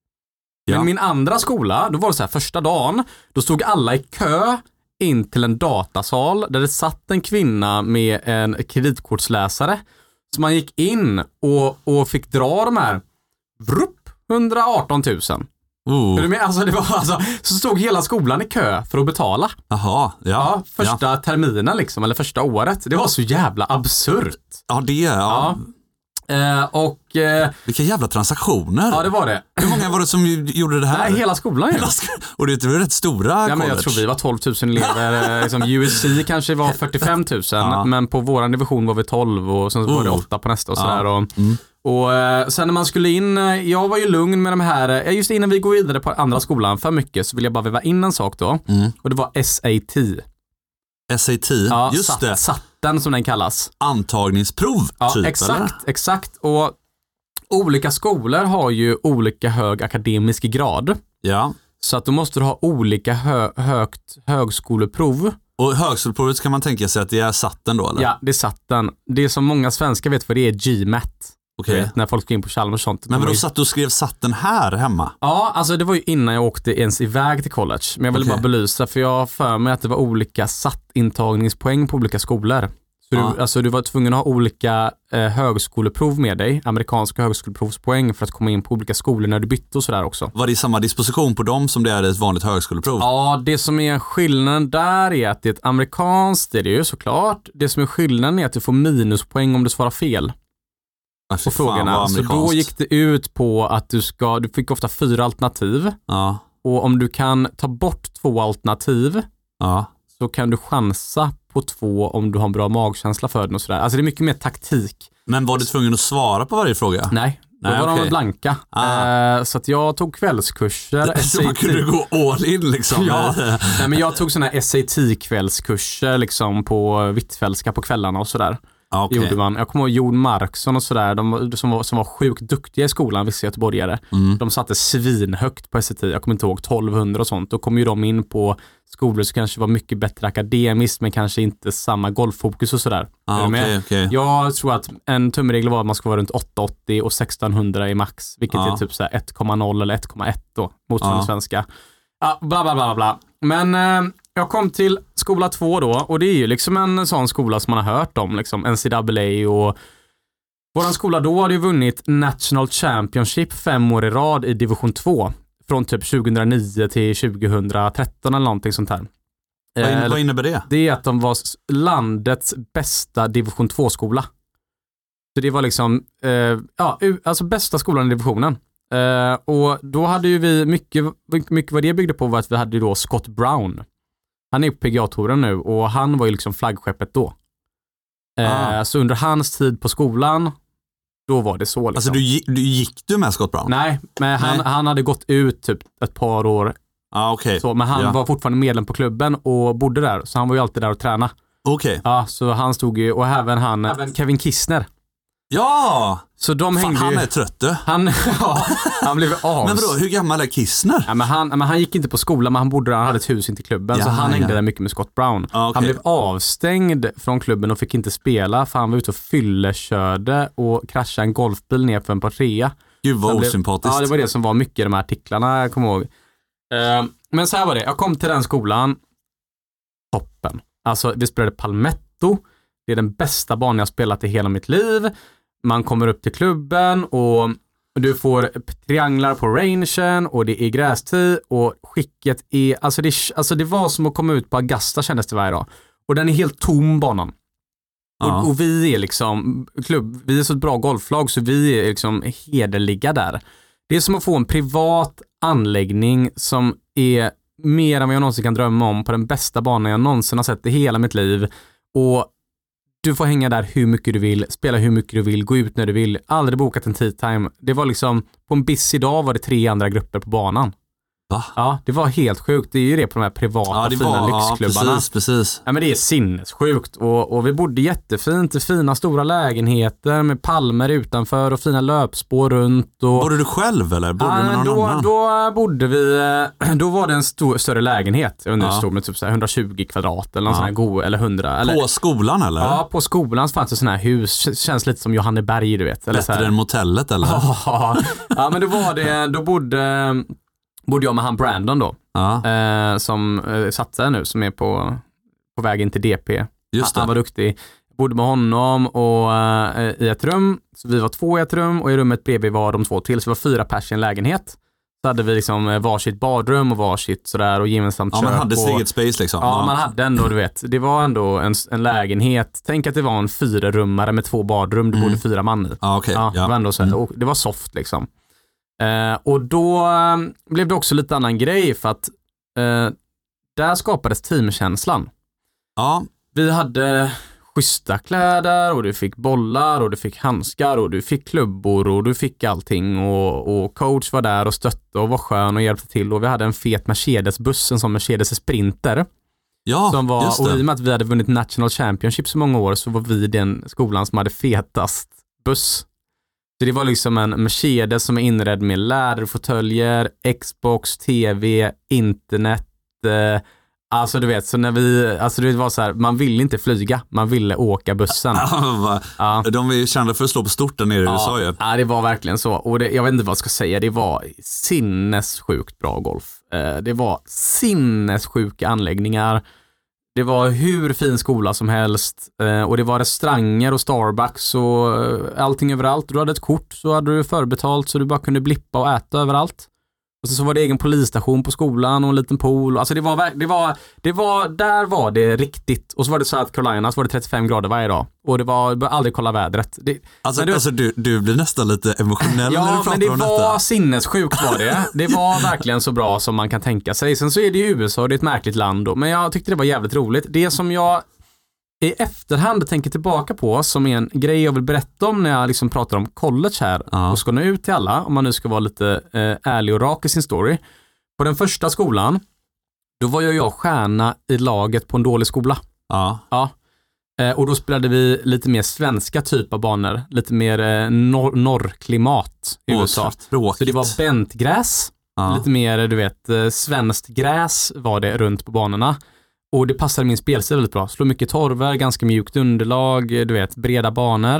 Ja. Men min andra skola, då var det så här, första dagen, då stod alla i kö in till en datasal där det satt en kvinna med en kreditkortsläsare. Så man gick in och, och fick dra de här vrupp, hundraarton tusen. Oh. Är alltså, det var alltså, så stod hela skolan i kö för att betala. Jaha, ja. ja första ja. terminen liksom, eller första året. Det var så jävla absurt. Ja, det är ja. ja. Eh, och... Eh, Vilka jävla transaktioner. Ja, det var det. Hur många var det som gjorde det här? Nej, hela skolan. Hela sk- och det var rätt stora ja, college. men jag tror vi var tolv tusen elever. liksom, U S C kanske var fyrtiofem tusen. ja. Men på våran division var vi tolv och sen var det åtta på nästa och sådär. Ja. Och, mm. och eh, sen när man skulle in, jag var ju lugn med de här, just innan vi går vidare på andra skolan för mycket så vill jag bara väva in en sak då. Mm. Och det var S A T. S A T, ja, just sat, det. Satten som den kallas. Antagningsprov, ja, typ, exakt, eller? exakt. Och olika skolor har ju olika hög akademisk grad. Ja. Så att då måste du ha olika hö, högt högskoleprov. Och högskoleprovet kan man tänka sig att det är satten då, eller? Ja, det är satten. Det är som många svenskar vet vad det är, G M A T. Okej. Okay. När folk ska in på Chalmers och sånt. Men vadå, satt du och skrev satten här hemma? Ja, alltså det var ju innan jag åkte ens iväg till college. Men jag ville okay. bara belysa, för jag för mig att det var olika satt-intagningspoäng på olika skolor. Så ja. du, alltså, du var tvungen att ha olika eh, högskoleprov med dig, amerikanska högskoleprovspoäng för att komma in på olika skolor när du bytte och sådär också. Var det samma disposition på dem som det är ett vanligt högskoleprov? Ja, det som är skillnaden där är att det är ett amerikanskt, det är det ju såklart. Det som är skillnaden är att du får minuspoäng om du svarar fel. Ja, på frågorna. Så då gick det ut på att du ska, du fick ofta fyra alternativ. Ja. Och om du kan ta bort två alternativ ja. så kan du chansa på två om du har en bra magkänsla för den och sådär. Alltså det är mycket mer taktik. Men var du tvungen att svara på varje fråga? Nej, då Nej, var okay. de blanka. Ah. Eh, så att jag tog kvällskurser. Så man kunde gå all in liksom? Ja. Nej, men jag tog sådana här S A T-kvällskurser liksom på Hvitfeldtska på kvällarna och sådär. Okay. Gjorde man. Jag kommer ihåg Jon Marksson och sådär, de som var, som var sjukt duktiga i skolan, vissa göteborgare. Mm. De satte svinhögt på S A T. Jag kommer inte ihåg tolvhundra och sånt. Då kom ju de in på skolor som kanske var mycket bättre akademiskt, men kanske inte samma golffokus och sådär. Ah, okay, okay. Jag tror att en tumregel var att man ska vara runt åtta åttio och sextonhundra i max, vilket ah. är typ så här ett komma noll eller ett komma ett då, motsvarande ah. svenska. Ja, bla bla bla bla. Men eh, jag kom till skola två då, och det är ju liksom en sån skola som man har hört om, liksom N C double A, och våran skola då hade ju vunnit National Championship fem år i rad i division två. Från typ tjugohundranio till tjugotretton eller någonting sånt här. Vad, in, eh, vad innebär det? Det är att de var landets bästa division två-skola. Så det var liksom, eh, ja, alltså bästa skolan i divisionen. Uh, och då hade ju vi mycket, mycket vad det byggde på var att vi hade då Scott Brown. Han är på P G A-touren nu och han var ju liksom flaggskeppet då. Uh, ah. Så under hans tid på skolan, då var det så liksom. Alltså du, du gick du med Scott Brown? Nej, men han, Nej. han hade gått ut typ ett par år. Ah, okay. Så, men han ja. var fortfarande medlem på klubben och bodde där, så han var ju alltid där och träna. Okej. Okay. Ja, så han stod ju, och även han, även Kevin Kistner. Ja! Så de hängde Fan, ju, han är trött du. Han, ja, han blev av. Men vadå, hur gammal är Kistner? Ja, men han, men han gick inte på skolan, men han bodde där, han hade ett hus in till klubben. Ja, så han ja. hängde där mycket med Scott Brown. Ah, okay. Han blev avstängd från klubben och fick inte spela för han var ute och fyllekörde och kraschade en golfbil ner för en par trea. Gud vad osympatiskt. Ja, det var det som var mycket i de här artiklarna, jag kommer ihåg. Uh, men så här var det, jag kom till den skolan. Toppen. Alltså vi spelade Palmetto. Det är den bästa banan jag spelat i hela mitt liv. Man kommer upp till klubben och Du får trianglar på rangen och det är grästid och skicket är, alltså det, alltså det var som att komma ut på Augusta kändes det varje dag. Och den är helt tom banan. Ja. Och, och vi är liksom klubb, vi är så ett bra golflag så vi är liksom hederliga där. Det är som att få en privat anläggning som är mer än vad jag någonsin kan drömma om på den bästa banan jag någonsin har sett i hela mitt liv. Och du får hänga där hur mycket du vill, spela hur mycket du vill, gå ut när du vill. Aldrig bokat en tea time. Det var liksom, på en busy dag var det tre andra grupper på banan. Va? Ja, det var helt sjukt. Det är ju det på de här privata ja, det fina var, lyxklubbarna. Ja, precis, precis. Ja, men det är sinnessjukt. Och, och vi bodde jättefint i fina stora lägenheter med palmer utanför och fina löpspår runt. Och... Bodde du själv eller? Bodde ja, du med någon då, annan? Då bodde vi, då var det en stor, större lägenhet. Jag vet inte, ja. stod med typ så här hundratjugo kvadrat eller någon ja. sån här go, eller hundra. Eller... På skolan eller? Ja, på skolan fanns det sådana här hus. Känns lite som Johanneberg, du vet. Eller bättre så här... än motellet eller? Ja, ja, men då var det, då bodde... bodde jag med han Brandon då. Ja. Eh, som eh, satsar nu, som är på, på väg in till D P. Just det. Han, han var duktig. Jag bodde med honom och, eh, i ett rum. Så vi var två i ett rum och i rummet bredvid var de två till. Så vi var fyra pers i en lägenhet. Så hade vi liksom varsitt badrum och varsitt sådär och gemensamt ja, kök. man hade och, sitt eget space liksom. Ja, ja, man hade ändå, du vet. Det var ändå en, en lägenhet. Tänk att det var en fyrarummare med två badrum. Det mm. bodde fyra man i. Ja, okay. ja, ja. Det var ändå så här, och det var soft liksom. Eh, och då eh, blev det också lite annan grej för att eh, där skapades teamkänslan. Ja. Vi hade schyssta kläder och du fick bollar och du fick handskar och du fick klubbor och du fick allting och, och coach var där och stötte och var skön och hjälpte till och vi hade en fet Mercedes-buss, en sån Mercedes Sprinter. Ja, som var, just det. och i och med att vi hade vunnit National Championship så många år så var vi den skolan som hade fetast buss. Så det var liksom en Mercedes som är inredd med läderfåtöljer, Xbox, tv, internet. Eh, alltså du vet, så när vi, alltså det var så här, man ville inte flyga, man ville åka bussen. Ja. De är ju kända för att slå på stort där nere i ja, U S A ju. Ja, det var verkligen så. Och det, jag vet inte vad jag ska säga, det var sinnessjukt bra golf. Eh, det var sinnessjuka anläggningar. Det var hur fin skola som helst eh, och det var restauranger och Starbucks och eh, allting överallt. Du hade ett kort så hade du förbetalt så du bara kunde blippa och äta överallt. Och så, så var det egen polisstation på skolan och en liten pool. Alltså det var, det var, det var, där var det riktigt. Och så var det South Carolina så var det trettiofem grader varje dag. Och det var, du behövde aldrig kolla vädret. Det, alltså du, alltså du, du blir nästan lite emotionell ja, när du pratar men det om var detta. sinnessjukt var det. Det var verkligen så bra som man kan tänka sig. Sen så är det ju U S A och det är ett märkligt land då. Men jag tyckte det var jävligt roligt. Det som jag i efterhand tänker tillbaka på som är en grej jag vill berätta om när jag liksom pratar om college här ja. och ska nå ut till alla, om man nu ska vara lite eh, ärlig och rak i sin story. På den första skolan, då var jag, jag stjärna i laget på en dålig skola. Ja. Ja. Eh, och då spelade vi lite mer svenska typ av banor. Lite mer eh, norr, norrklimat i Åh, U S A. tråkigt. Så det var bäntgräs. Ja. Lite mer, du vet, eh, svenskt gräs var det runt på banorna. Och det passade min spelstil väldigt bra. Slå mycket torver, ganska mjukt underlag, du vet, breda banor.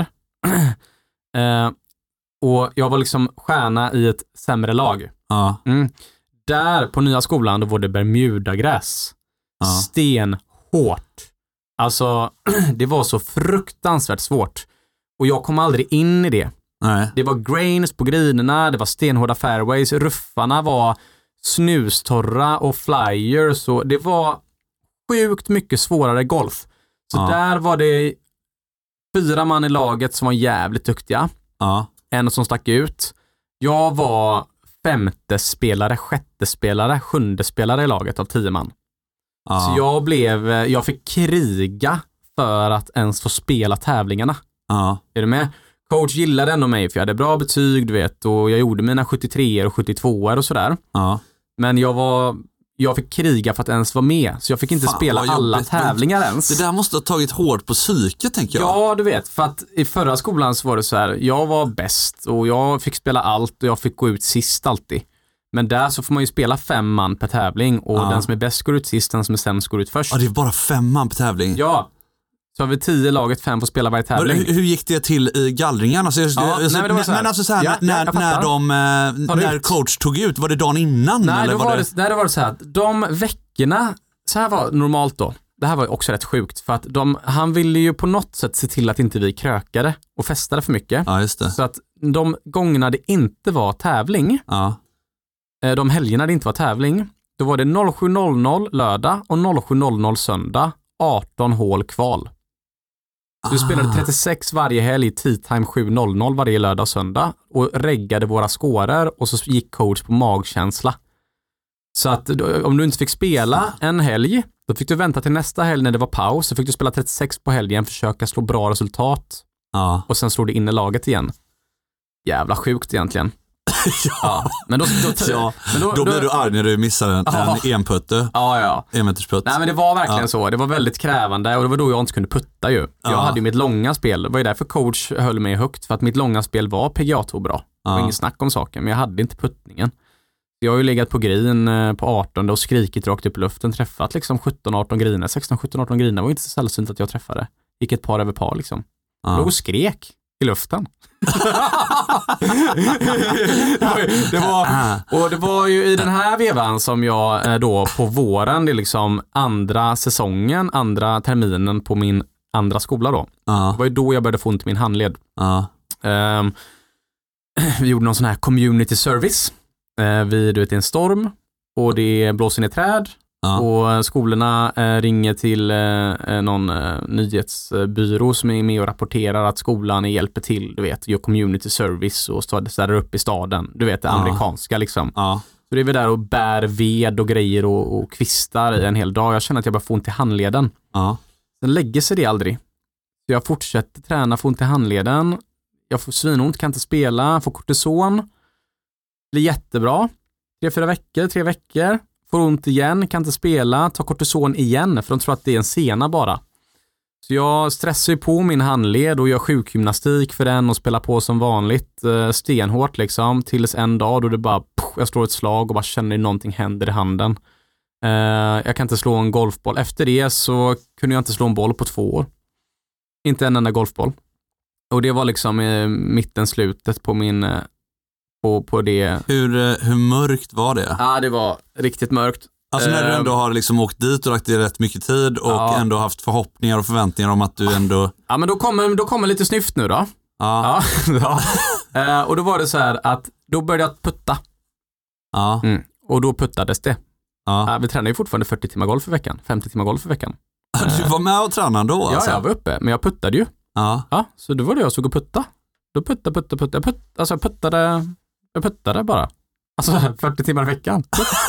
eh, och jag var liksom stjärna i ett sämre lag. Ja. Mm. Där på nya skolan då var det Bermudagräs. Ja. Stenhårt. Alltså, det var så fruktansvärt svårt. Och jag kom aldrig in i det. Nej. Det var grains på grinerna, det var stenhårda fairways, ruffarna var snustorra och flyers och det var sjukt mycket svårare golf. Så ja. där var det fyra man i laget som var jävligt duktiga. Ja. En som stack ut. Jag var femte spelare, sjätte spelare, sjunde spelare i laget av tio man. Ja. Så jag blev, jag fick kriga för att ens få spela tävlingarna. Ja. Är du med? Coach gillade ändå mig för jag hade bra betyg, du vet, och jag gjorde mina sjuttiotre och sjuttiotvå och sådär. Ja. Men jag var jag fick kriga för att ens vara med. Så jag fick inte Fan, spela alla tävlingar ens. Det där måste ha tagit hårt på psyket, tänker jag. Ja, du vet. För att i förra skolan så var det så här. Jag var bäst och jag fick spela allt och jag fick gå ut sist alltid. Men där så får man ju spela fem man per tävling. Och ja. den som är bäst går ut sist, den som är sämst går ut först. Ja, det är bara fem man per tävling. Ja. Så har vi tio laget, fem får spela varje tävling. Hur, hur gick det till i gallringen? Alltså, ja, alltså, nej, men, så men alltså så här, ja, när, när, de, när coach tog ut, var det dagen innan? Nej, eller då var var det... Det, nej, då var det så här att de veckorna, så här var normalt då. Det här var också rätt sjukt för att de, han ville ju på något sätt se till att inte vi krökade och festade för mycket. Ja, just det. Så att de gångerna det inte var tävling, Ja. de helgerna det inte var tävling, då var det noll sju noll noll lördag och noll sju noll noll söndag, arton hål kval. Så du spelade trettiosex varje helg, tea time sju noll noll varje lördag och söndag och reggade våra scorer och så gick coach på magkänsla. Så att om du inte fick spela en helg, då fick du vänta till nästa helg när det var paus, så fick du spela trettiosex på helgen, försöka slå bra resultat Ja. och sen slår du in i laget igen. Jävla sjukt egentligen. Ja. Men då, då, Ja. men då, Då blir du arg när du missar en, Ja. en enputte. Ja, ja. Enmetersputt. Nej, men det var verkligen Ja. så. Det var väldigt krävande och det var då jag inte kunde putta ju. Jag Ja. hade ju mitt långa spel. Det var ju därför coach höll mig högt, för att mitt långa spel var P G A-tour bra. Det var Ja. ingen snack om saken, men jag hade inte puttningen. Jag har ju legat på green på arton och skrikit rakt upp i luften, träffat liksom sjutton arton griner, sexton sjutton arton griner. Det var inte så sällsynt att jag träffade. Gick ett par över par liksom. Ja. Låg och skrek i luften. det, var, ju- det var, och det var ju i den här vevan som jag eh, då på våren, det är liksom andra säsongen, andra terminen på min andra skola då. Ja. Det var ju då jag började få ont i min handled. Ja. Ehm, vi gjorde någon sån här community service uh, vid du vet, en storm och det blåser ner träd. Ja. Och skolorna eh, ringer till eh, någon eh, nyhetsbyrå som är med och rapporterar att skolan hjälper till, du vet, gör community service och ställer upp i staden. Du vet, det Ja. amerikanska liksom. Ja. Så det är vi där och bär ved och grejer och, och kvistar i en hel dag. Jag känner att jag bara får ont i handleden. Ja. Sen lägger sig det aldrig. Så jag fortsätter träna, får ont i handleden. Jag får svinont, kan inte spela, får kortison. Det blir jättebra. Tre, fyra veckor, tre veckor. Får ont igen, kan inte spela, tar kortison igen för de tror att det är en sena bara. Så jag stressar ju på min handled och gör sjukgymnastik för den och spelar på som vanligt eh, stenhårt liksom tills en dag då det bara puff, jag slår ett slag och bara känner att någonting händer i handen. Eh, jag kan inte slå en golfboll. Efter det så kunde jag inte slå en boll på två år. Inte en enda golfboll. Och det var liksom eh, mitten, slutet på min eh, på, på det. Hur, eh, hur mörkt var det? Ja, det var riktigt mörkt. Alltså när du Ehm. ändå har liksom åkt dit och lagt i rätt mycket tid och Ja. ändå haft förhoppningar och förväntningar om att du ändå... Ja, men då kommer, då kommer lite snyft nu då. Ja. Ja. ja. Eh, och då var det så här att då började jag putta. Ja. Mm. Och då puttades det. Ja. Ja, vi tränar ju fortfarande fyrtio timmar golf i veckan. femtio timmar golf i veckan. Du var med och tränade då alltså? Ja, jag var uppe. Men jag puttade ju. Ja. Ja, så då var det jag som såg och putta. Då putta, putta, putta. Jag putt, alltså jag puttade, jag puttade bara. Alltså fyrtio timmar i veckan.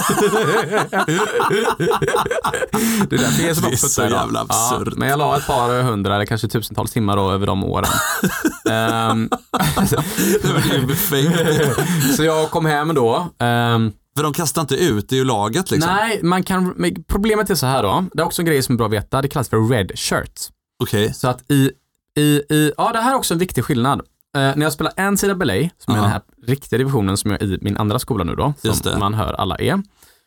det är därför jag är så, Det är så jävla absurt. Ja, men jag la ett par hundra eller kanske tusentals timmar då över de åren. um, Det var ju befängt. så jag kom hem då. Um, För de kastar inte ut, det är ju laget liksom. nej, man kan, men problemet är så här då. Det är också en grej som är bra att veta. Det kallas för red shirt. Okej. Så att i, i, i ja det här är också en viktig skillnad. Uh, när jag spelar N C A A, som är Ja. den här riktiga divisionen som jag är i min andra skola nu då, Just som det. man hör alla är.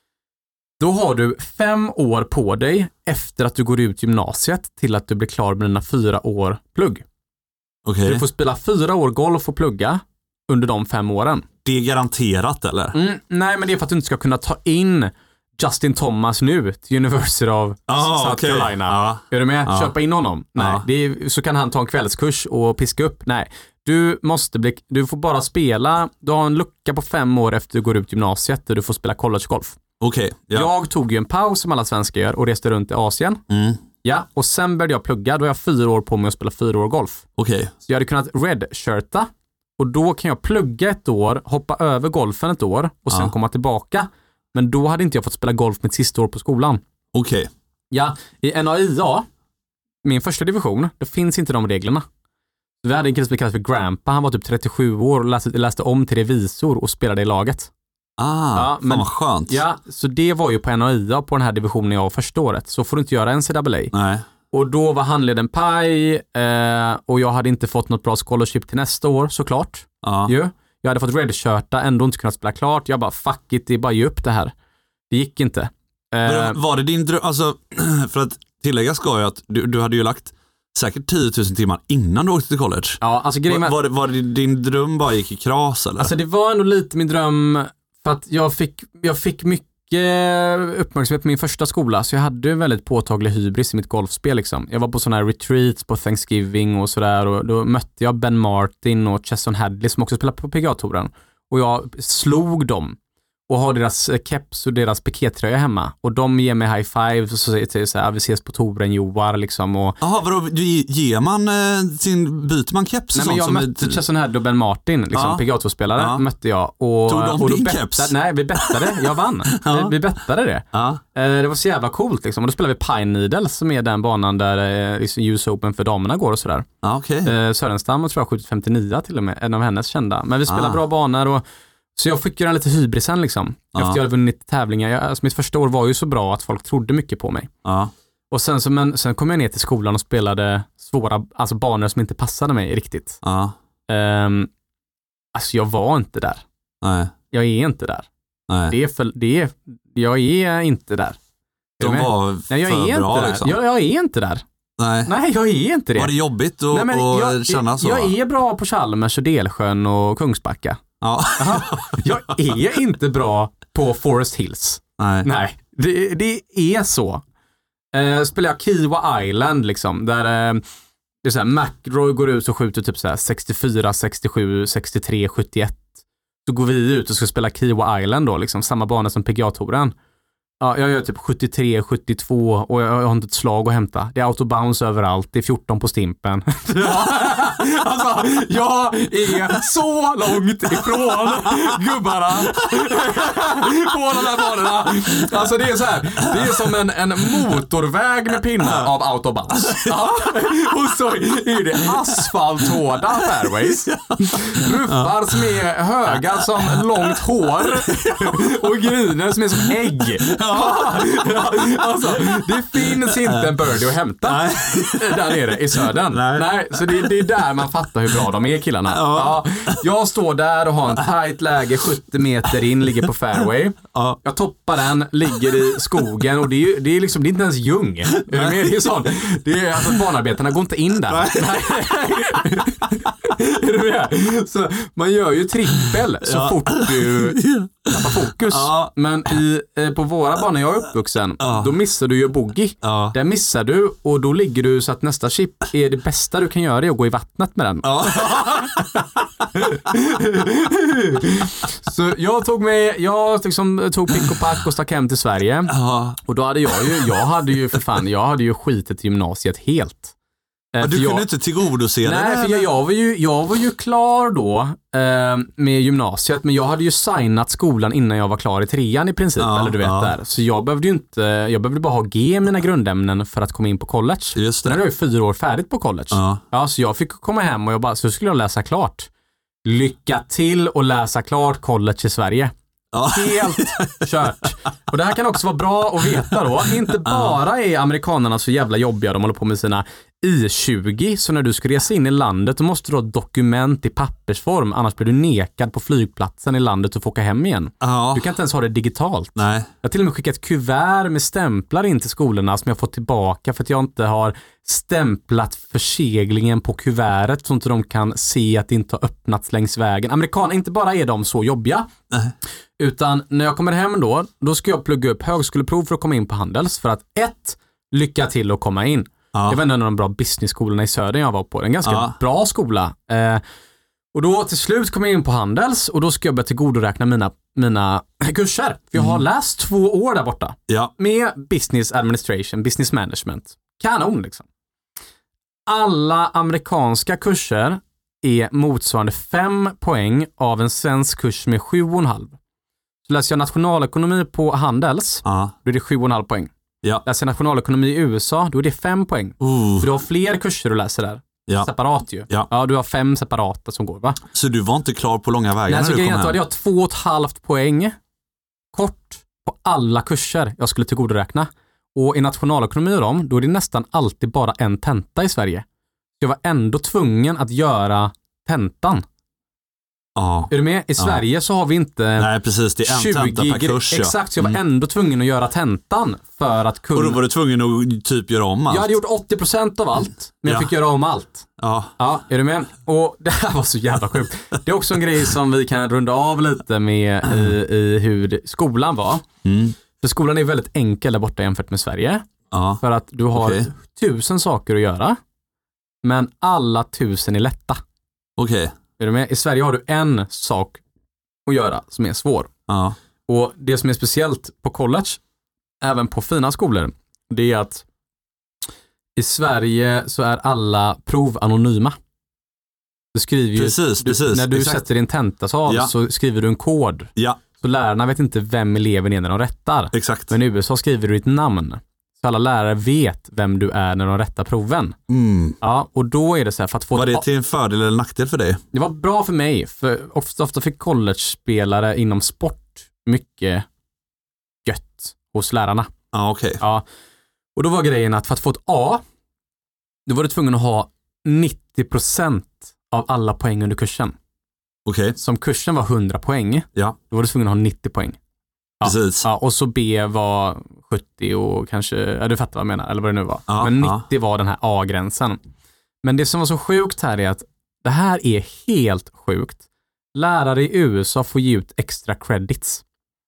Då har du fem år på dig efter att du går ut gymnasiet till att du blir klar med dina fyra år plugg. Okej. Du får spela fyra år golf och plugga under de fem åren. Det är garanterat eller? Mm, nej, men det är för att du inte ska kunna ta in Justin Thomas nu till University of Ah, South okej. Carolina. Ja. Är du med? Ja. Köpa in honom? Nej, Ja. det är, så kan han ta en kvällskurs och piska upp. Nej, du måste bli, du får bara spela, du har en lucka på fem år efter du går ut gymnasiet där du får spela collegegolf. Okej. Ja. Jag tog ju en paus som alla svenskar gör och reste runt i Asien. Mm. Ja, och sen började jag plugga. Då har jag fyra år på mig att spela fyra år golf. Okej. Så jag hade kunnat redshirta och då kan jag plugga ett år, hoppa över golfen ett år och sen Ja. komma tillbaka. Men då hade inte jag fått spela golf mitt sista år på skolan. Okej. Ja, i N A I A, min första division, det finns inte de reglerna. Vi hade en kille som kallades för Grandpa, han var typ trettiosju år och läste, läste om till revisor och spelade i laget. Ah, Ja, fan men- vad skönt. Ja, så det var ju på N A I A på den här divisionen jag var första året. Så får du inte göra N C A A. Nej. Och då var handleden paj eh, och jag hade inte fått något bra scholarship till nästa år såklart. Ja. Ju. Jag hade fått redshirta, ändå inte kunnat spela klart. Jag bara fuck it, det är bara ge upp det här. Det gick inte. Eh, Men var det din dröm, alltså för att tillägga ska jag att du, du hade ju lagt säkert tio tusen timmar innan du åkte till college. ja, alltså grejen Var, med, var, det, var det din dröm bara gick i kras eller? alltså det var ändå lite min dröm för att jag fick, jag fick mycket mycket uppmärksamhet på min första skola, så jag hade en väldigt påtaglig hybris i mitt golfspel liksom. Jag var på sådana här retreats på Thanksgiving och sådär, och då mötte jag Ben Martin och Chesson Hadley som också spelade på P G A-touren. Och jag slog dem och har deras keps och deras pikétröja hemma. Och de ger mig high five och så säger till så här, vi ses på touren, Joar liksom. Och... Jaha, vadå, ger man eh, sin, byter man keps? Nej, men jag mötte ett... Chesson Hadley och Ben Martin, liksom, ja. P G A-tourspelare, ja. mötte jag. Och, Tog de och din betta... keps? Nej, vi bettade, jag vann. ja. vi, vi bettade det. Ja. Det var så jävla coolt liksom. Och då spelade vi Pine Needle, som är den banan där liksom, U S Open för damerna går och sådär. Ja, okay. Sörenstam och tror jag sjuttio femtionio till och med, en av hennes kända. Men vi spelar ah. bra banor och så jag fick ju den lite hybrisen liksom. Ja. Efter jag hade vunnit tävlingar. Jag, alltså mitt första år var ju så bra att folk trodde mycket på mig. Ja. Och sen, så, men, sen kom jag ner till skolan och spelade svåra, alltså banor som inte passade mig riktigt. Ja. Um, alltså jag var inte där. Nej. Jag är inte där. Nej. Det är för, det är, jag är inte där. De var Nej, jag för är bra inte där. liksom. Jag, jag är inte där. Nej. Nej, jag är inte det. Var det jobbigt att, Nej, att känna så? Jag är bra på Chalmers och Delsjön och Kungsbacka. Ja. Jag är inte bra på Forest Hills. Nej. Nej, det, det är så. Uh, spelar jag Kiwa Island liksom, där uh, det är så här, McRoy går ut och skjuter typ så här sextiofyra, sextiosju, sextiotre, sjuttioett. Så går vi ut och ska spela Kiwa Island då, liksom samma bana som P G A-touren. Ja, jag gör typ sjuttiotre, sjuttiotvå och jag har inte ett slag att hämta. Det är autobounce överallt, det är fjorton på stimpen. Alltså, jag är så långt ifrån gubbarna på de här banorna. Alltså det är så här, det är som en, en motorväg med pinnar av autobounce. Ja. Och så är det asfalthårda fairways. Ruffar som är höga som långt hår och griner som är som ägg. Alltså, det finns inte en birdie att hämta. Nej. Där nere i södern. Nej. Nej, så det, det är där man fattar hur bra de är, killarna. Ja. Ja, jag står där och har en tight läge sjuttio meter in, ligger på fairway. Ja. Jag toppar den, ligger i skogen och det är, ju, det är liksom det är inte ens ljung. Det är sån. Det är alltså banarbetarna går inte in där. Nej. Är du med? Så man gör ju trippel så ja. fort du tappar fokus. Ja. Men i, på våra banor jag är uppvuxen, ja. då missar du ju boogie. Ja. Där missar du och då ligger du så att nästa chip är det bästa du kan göra är att gå i vattnet med den. Ja. Så jag tog med, jag liksom tog pick och pack och stack hem till Sverige. Ja. Och då hade jag ju, jag hade ju för fan, jag hade ju skitit i gymnasiet helt. Ja, du kunde jag, inte tillgodose det. Nej, för jag, jag, var ju, jag var ju klar då eh, med gymnasiet, men jag hade ju signat skolan innan jag var klar i trean i princip, ja, eller du vet ja. där. Så jag behövde ju inte, jag behövde bara ha G i mina grundämnen för att komma in på college. Just det. Sen hade jag ju fyra år färdigt på college. Ja. Ja, så jag fick komma hem och jag bara, så skulle jag läsa klart. Lycka till och läsa klart college i Sverige. Ja. Helt kört. Och det här kan också vara bra att veta då. Inte bara är amerikanerna så jävla jobbiga, de håller på med sina I tjugo, så när du ska resa in i landet då måste du ha dokument i pappersform, annars blir du nekad på flygplatsen i landet och få åka hem igen. Ja. Du kan inte ens ha det digitalt. Nej. Jag har till och med skickat kuvert med stämplar in till skolorna som jag fått tillbaka för att jag inte har stämplat förseglingen på kuvertet så att de kan se att det inte har öppnats längs vägen. Amerikaner, inte bara är de så jobbiga, Nej. utan när jag kommer hem då, då ska jag plugga upp högskoleprov för att komma in på Handels för att ett, lycka till att komma in. Ja. Det var en av de bra business-skolorna i södern jag var på. En ganska ja. bra skola. Eh, och då till slut kom jag in på Handels och då ska jag börja tillgodoräkna mina, mina kurser. För jag har mm. läst två år där borta. Ja. Med business administration, business management. Kanon liksom. Alla amerikanska kurser är motsvarande fem poäng av en svensk kurs med sju och en halv. Så läser jag nationalekonomi på Handels, ja. då är det sju och en halv poäng. Ja. Läser nationalekonomi i U S A, då är det fem poäng. Uh. För du har fler kurser du läser där. Ja. Separat ju. Ja. ja, du har fem separata som går, va? Så du var inte klar på långa vägar? Nej, när så du kom hem? Hade jag två och ett halvt poäng kort på alla kurser jag skulle tillgodoräkna. Och i nationalekonomi och dem, då är det nästan alltid bara en tenta i Sverige. Jag var ändå tvungen att göra tentan. Ja. Är du med? I Sverige ja. så har vi inte Nej, precis. Det är en tenta per kurs. Ja. Exakt, så jag var mm. ändå tvungen att göra tentan för att kunna... Och då var du tvungen att typ göra om allt. Jag hade gjort åttio procent av allt, men jag ja. fick göra om allt. Ja. Ja, är du med? Och det här var så jävla sjukt. Det är också en grej som vi kan runda av lite med i, i hur skolan var. Mm. För skolan är väldigt enkel där borta jämfört med Sverige. Ja. För att du har okay. tusen saker att göra, men alla tusen är lätta. Okej. Okay. Är du med? I Sverige har du en sak att göra som är svår. Ja. Och det som är speciellt på college, även på fina skolor, det är att i Sverige så är alla prov anonyma. Du skriver ju, precis, du, precis, när du exakt. sätter din tentasal ja. så skriver du en kod. Ja. Så lärarna vet inte vem eleven är när de rättar. Exakt. Men i U S A skriver du ditt namn. Så alla lärare vet vem du är när de rättar proven. Mm. Ja, och då är det så här för att få... Var det till en fördel eller nackdel för dig? Det var bra för mig, för ofta, ofta fick college-spelare inom sport mycket gött hos lärarna. Ah, okej. Okay. Ja, och då var grejen att för att få ett A, då var du tvungen att ha nittio procent av alla poäng under kursen. Okej. Okay. Som kursen var hundra poäng, ja. då var du tvungen att ha nittio poäng. Ja, precis. Ja, och så B var sjuttio och kanske, ja du fattar vad jag menar, eller vad det nu var. Ja, men nittio ja. var den här A-gränsen. Men det som var så sjukt här är att det här är helt sjukt. Lärare i U S A får ge ut extra credits.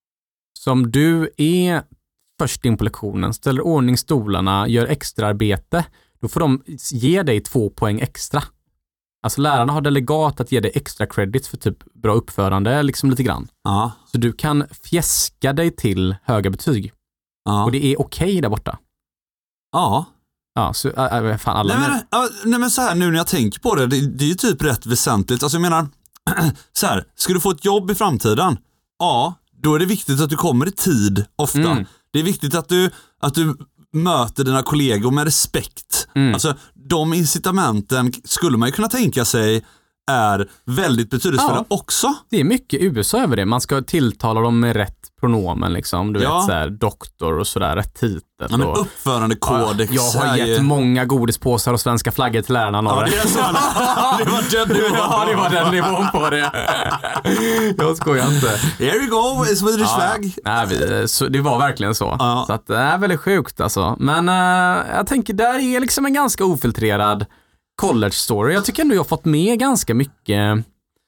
Så om du är först in på lektionen, ställer ordning stolarna, gör extra arbete, då får de ge dig två poäng extra. Alltså lärarna har delegat att ge dig extra credits för typ bra uppförande, liksom lite grann. Ja. Så du kan fjäska dig till höga betyg. Ja. Och det är okej okay där borta. Ja. Ja, så äh, fan alla... Nej men, äh, nej men så här nu när jag tänker på det, det, det är ju typ rätt väsentligt. Alltså jag menar, så här, ska du få ett jobb i framtiden? Ja, då är det viktigt att du kommer i tid ofta. Mm. Det är viktigt att du, att du möter dina kollegor med respekt. Mm. Alltså de incitamenten skulle man ju kunna tänka sig är väldigt betydelsefulla ja. också. Det är mycket U S A över det. Man ska tilltala dem med rätt pronomen liksom. Du ja. vet såhär, doktor och sådär, rätt titel. Ja, men och... uppförandekodex. Ja, jag har gett ju... många godispåsar och svenska flaggor till lärarna. Ja, det är så. Det var den nivån. Ja, det var den nivån på det. Jag skojar inte. Here we go, Swedish ja, flag. Nej, vi, så, det var verkligen så. Ja. Så att, det är väldigt sjukt alltså. Men uh, jag tänker, där är liksom en ganska ofiltrerad college story. Jag tycker ändå jag har fått med ganska mycket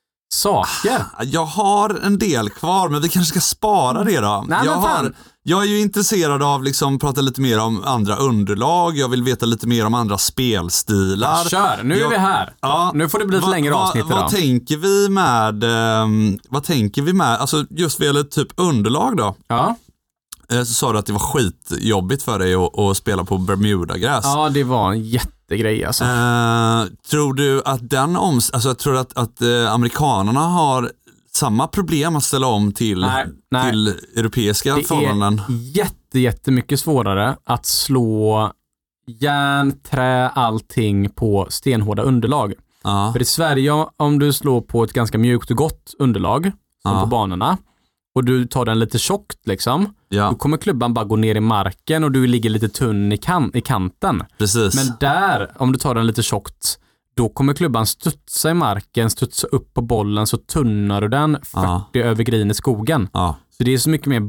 saker. Jag har en del kvar, men vi kanske ska spara det då. Nej, jag, har, jag är ju intresserad av liksom prata lite mer om andra underlag. Jag vill veta lite mer om andra spelstilar. Ja, kör, nu jag, är vi här. Ja, nu får det bli ett längre va, avsnitt idag. Vad tänker vi med um, vad tänker vi med, alltså just vad gäller typ underlag då? Ja. Så sa du att det var skitjobbigt för dig att, att spela på Bermuda-gräs. Ja, det var en jättegrej alltså. Uh, tror du att den om, alltså jag tror att, att uh, amerikanerna har samma problem att ställa om till, nej, nej. till europeiska det förhållanden? Det är jätte, jättemycket svårare att slå järn, trä, allting på stenhårda underlag. Uh. För i Sverige, om du slår på ett ganska mjukt och gott underlag, som uh. på banorna, och du tar den lite tjockt liksom, ja. då kommer klubban bara gå ner i marken och du ligger lite tunn i, kan- i kanten. Precis. Men där, om du tar den lite tjockt, då kommer klubban studsa i marken, studsa upp på bollen, så tunnar du den fyrtio ja. över green i skogen. Ja. Så det är så mycket mer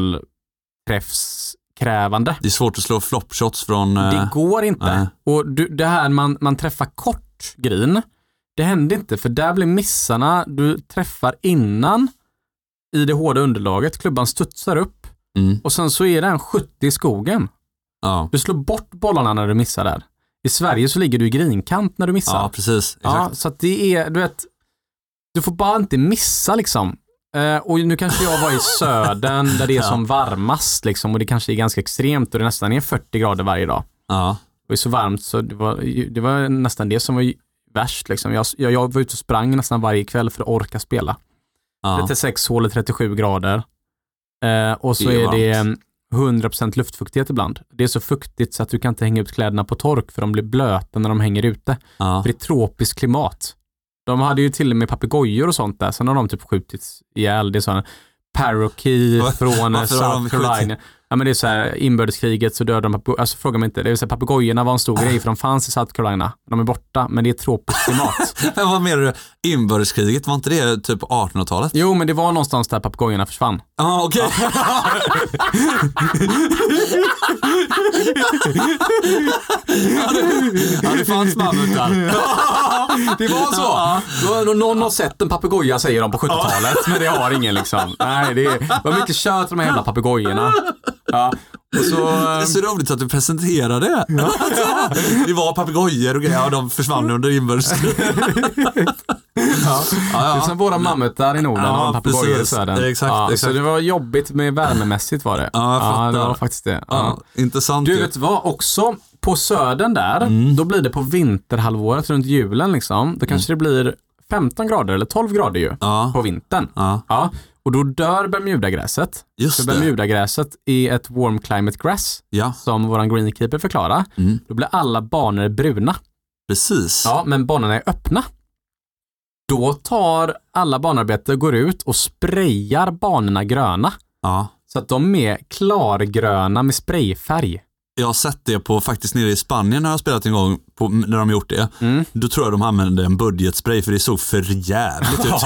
bollträffskrävande. Det är svårt att slå flopshots från... Eh... Det går inte. Nej. Och du, det här man, man träffar kort green, det händer inte, för där blir missarna, du träffar innan i det hårda underlaget, klubban studsar upp mm. och sen så är den sjuttio i skogen. Ja. Du slår bort bollarna när du missar där. I Sverige så ligger du i grinkant när du missar. Ja, precis. Exakt. Ja, så att det är, du vet, du får bara inte missa liksom. Eh, och nu kanske jag var i södern där det är ja. som varmast liksom, och det kanske är ganska extremt och det nästan är fyrtio grader varje dag. Ja. Och det är så varmt så det var, det var nästan det som var värst liksom. Jag, jag, jag var ute och sprang nästan varje kväll för att orka spela. Ja. trettiosex hål och trettiosju grader. Eh, och så det är, är det hundra procent luftfuktighet ibland. Det är så fuktigt så att du kan inte hänga ut kläderna på tork för de blir blöta när de hänger ute. Ja. För det är tropiskt klimat. De hade ju till och med papegojor och sånt där. Sen har de typ skjutits ihjäl. Det är sådana Parakeet från South Carolina. Ja, men det är så här, inbördeskriget så dödade de, papu- alltså fråga mig inte, det är så här, papegojorna var en stor grej för de fanns i South Carolina. De är borta, men det är tropiskt klimat. Men vad menar du? Inbördeskriget, var inte det typ artonhundratalet? Jo, men det var någonstans där papegojorna försvann. Ja, ah, okej. Okay. Ja, det fanns mammutar. Det var så. Ja. Någon har sett en papegoja, säger de på sjuttiotalet, men det har ingen liksom. Nej, det var mycket kött de här jävla papegojorna. Ja. Och så, det är så roligt att du presenterade det. Ja. Det var papegojor och grejer och de försvann under inbördeskriget. Ja. Ja, ja. Det är som våra mammutar i Norden ja, och papegojor i södern. Exakt, ja, exakt. Så det var jobbigt med värmemässigt var det. Ja, jag fattar. Ja, det var faktiskt det. Ja. Ja, intressant. Du vet vad, också på södern där, mm. då blir det på vinterhalvåret runt julen liksom. Då kanske mm. det blir femton grader eller tolv grader ju ja. på vintern. Ja. Ja. Och då dör Bermudagräset. Just För Bermudagräset är ett warm climate grass, ja. som våran greenkeeper förklarar. Mm. Då blir alla banor bruna. Precis. Ja, men banorna är öppna. Då tar alla banarbetare, går ut och sprayar banorna gröna. Ja. Så att de är klargröna med sprayfärg. Jag har sett det på faktiskt nere i Spanien när jag har spelat en gång på, när de gjort det. Mm. Då tror jag de använde en budgetspray för det såg för jävligt ut.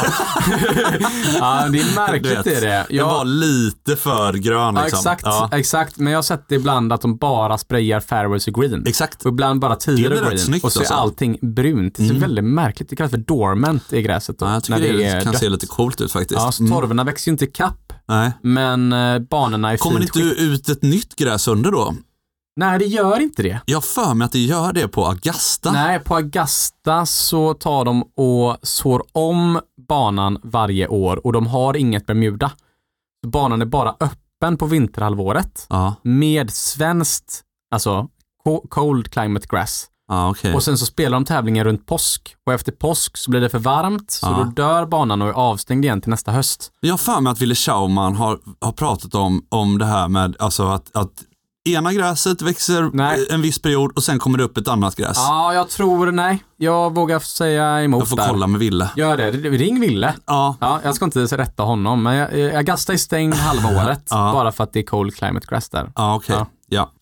Ja, det är märkligt det är det. Jag... Det var lite för grön liksom. Ja, exakt, ja. exakt. Men jag har sett det ibland att de bara sprayar fairways och green. Exakt. Och ibland bara tidigare och green. Snyggt, och så är alltså. allting brunt. Det är mm. väldigt märkligt. Det kallas för dormant i gräset. Då, ja, jag tycker när det, det är kan dött. se lite coolt ut faktiskt. Ja, så torvorna mm. växer ju inte i kapp. Nej. Men eh, banorna är kommer fint inte skick. Ut ett nytt gräs under då? Nej, det gör inte det. Jag för mig att det gör det på Augusta. Nej, på Augusta så tar de och sår om banan varje år och de har inget Bermuda. Banan är bara öppen på vinterhalvåret ja. Med svenskt, alltså cold climate grass. Ja, okay. Och sen så spelar de tävlingar runt påsk. Och efter påsk så blir det för varmt. Så ja. Då dör banan och är avstängd igen till nästa höst. Jag för mig att Ville Schauman har, har pratat om, om det här med alltså att, att ena gräset växer nej. En viss period och sen kommer det upp ett annat gräs. Ja, jag tror, nej. Jag vågar säga emot Jag får där. kolla med Ville. Gör det. Ring Ville. Ja. Ja, jag ska inte rätta honom. Men jag, Augusta är stängd halva året. Ja. Bara för att det är cold climate grass där. Ja, okej. Okay. Ja. ja.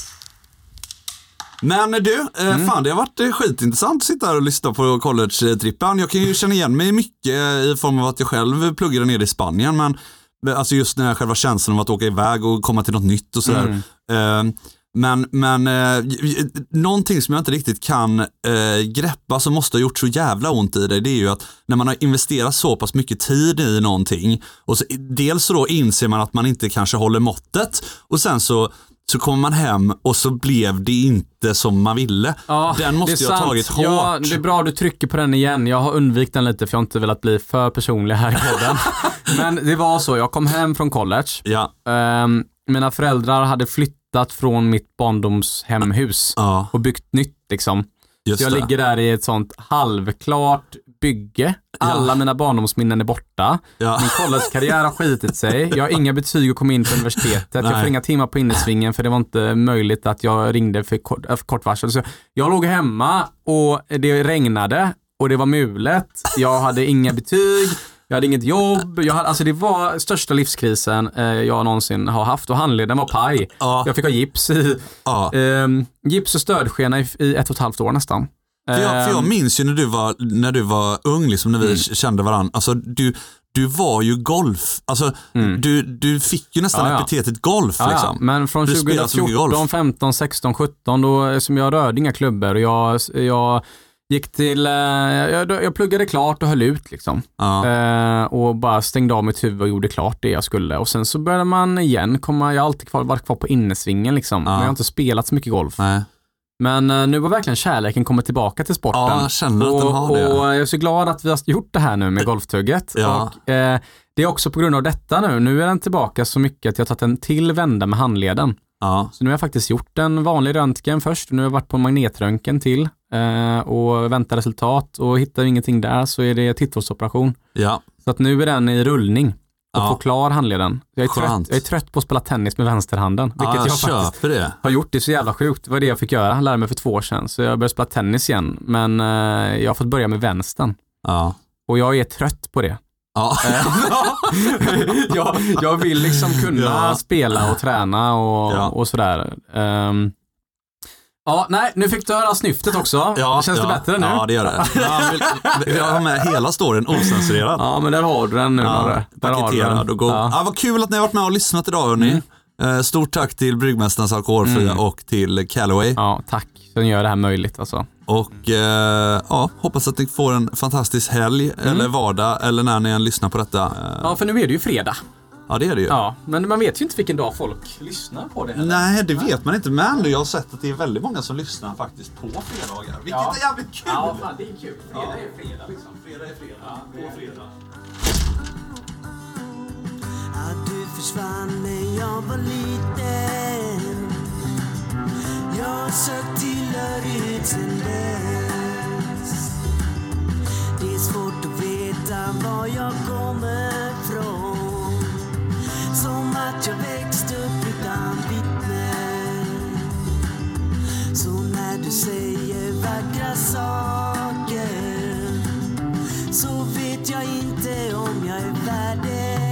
Men du, mm. fan det har varit skitintressant att sitta här och lyssna på college-trippen. Jag kan ju känna igen mig mycket i form av att jag själv pluggade ner i Spanien. Men alltså just den här själva känslan av att åka iväg och komma till något nytt och sådär. Mm. Men, men eh, någonting som jag inte riktigt kan eh, greppa som måste ha gjort så jävla ont i det, det är ju att när man har investerat så pass mycket tid i någonting och så, dels så då inser man att man inte kanske håller måttet och sen så så kommer man hem och så blev det inte som man ville. Ja, den måste jag ha tagit hårt. Ja, det är bra du trycker på den igen. Jag har undvikit den lite för jag har inte velat bli för personlig här i podden. Men det var så, jag kom hem från college. Ja. Um, mina föräldrar hade flyttat från mitt barndomshemhus ja. Och byggt nytt liksom. Just så jag det. ligger där i ett sånt halvklart bygge. Alla ja. Mina barndomsminnen är borta. Ja. Min collegekarriär har skitit sig. Jag har inga betyg att komma in på universitetet. Nej. Jag får inga timmar på innesvingen för det var inte möjligt att jag ringde för kort, för kort varsel. Så jag låg hemma och det regnade och det var mulet. Jag hade inga betyg. Jag hade inget jobb. Jag hade, alltså det var största livskrisen eh, jag någonsin har haft. Och handleden var paj. Ja. Jag fick ha gips i, ja. eh, gips och stödskena i, i ett och ett halvt år nästan. För jag, för jag minns ju när du var, när du var ung, liksom, när vi mm. kände varandra. Alltså, du, du var ju golf. Alltså, mm. du, du fick ju nästan ja, ja. epitetet golf. Ja, liksom. ja. Men från tjugohundrafjorton, femton, sexton, sjutton då, som jag rörde inga klubbor. Och jag, jag gick till... Eh, jag, jag pluggade klart och höll ut. Liksom. Ja. Eh, och bara stängde av mitt huvud och gjorde klart det jag skulle. Och sen så började man igen komma... Jag har alltid kvar, varit kvar på innesvingen. Liksom. Ja. Men jag har inte spelat så mycket golf. Nej. Men uh, nu var verkligen kärleken kommit tillbaka till sporten. Ja, jag känner att den har det. Och jag är så glad att vi har gjort det här nu med golftugget. Ja. Och, uh, det är också på grund av detta nu. Nu är den tillbaka så mycket att jag har tagit en till vända med handleden. Ja. Så nu har jag faktiskt gjort en vanlig röntgen först. Nu har jag varit på en magnetröntgen till. Uh, och väntar resultat. Och hittar ingenting där så är det titthålsoperation. Ja. Så att nu är den i rullning. Och ja. få klar handleden. Jag är, trött, jag är trött på att spela tennis med vänsterhanden. Vilket ja, jag, jag faktiskt det. har gjort. Det så jävla sjukt. Det var det jag fick göra. Jag lärde mig för två år sedan. Så jag började spela tennis igen. Men eh, jag har fått börja med vänstern. Ja. Och jag är trött på det. Ja. jag, jag vill liksom kunna Ja. spela och träna och, Ja. och sådär. Um, ja, nej, nu fick du höra snyftet också. Ja, Känns ja, det bättre nu? Ja, det gör det. Jag vill, jag har med hela storyn osensurerad. Ja, men där har du den nu. Ja, Norre. Där har du paketerad den. och god. Ja. Ja, vad kul att ni har varit med och lyssnat idag, hörni. Mm. Stort tack till Bryggmästarens Alkoholfria Mm. och till Callaway. Ja, tack. Den gör det här möjligt alltså. Och eh, ja, hoppas att ni får en fantastisk helg Mm. eller vardag eller när ni än lyssnar på detta. Ja, för nu är det ju fredag. Ja, det är det ju. Ja, men man vet ju inte vilken dag folk lyssnar på det. Eller? Nej, det vet man inte. Men jag har sett att det är väldigt många som lyssnar faktiskt på fredagar. Vilket Ja. är jävligt kul! Ja, fan, det är kul. Fredag är fredag liksom. Fredag är fredag. Ja, på fredag. Ja, du försvann när jag var liten. Jag har sökt tillhörighet sen dess. Det är svårt att veta var jag kommer från. Som att jag växt upp utan vittnen. Så när du säger vackra saker så vet jag inte om jag är värd det.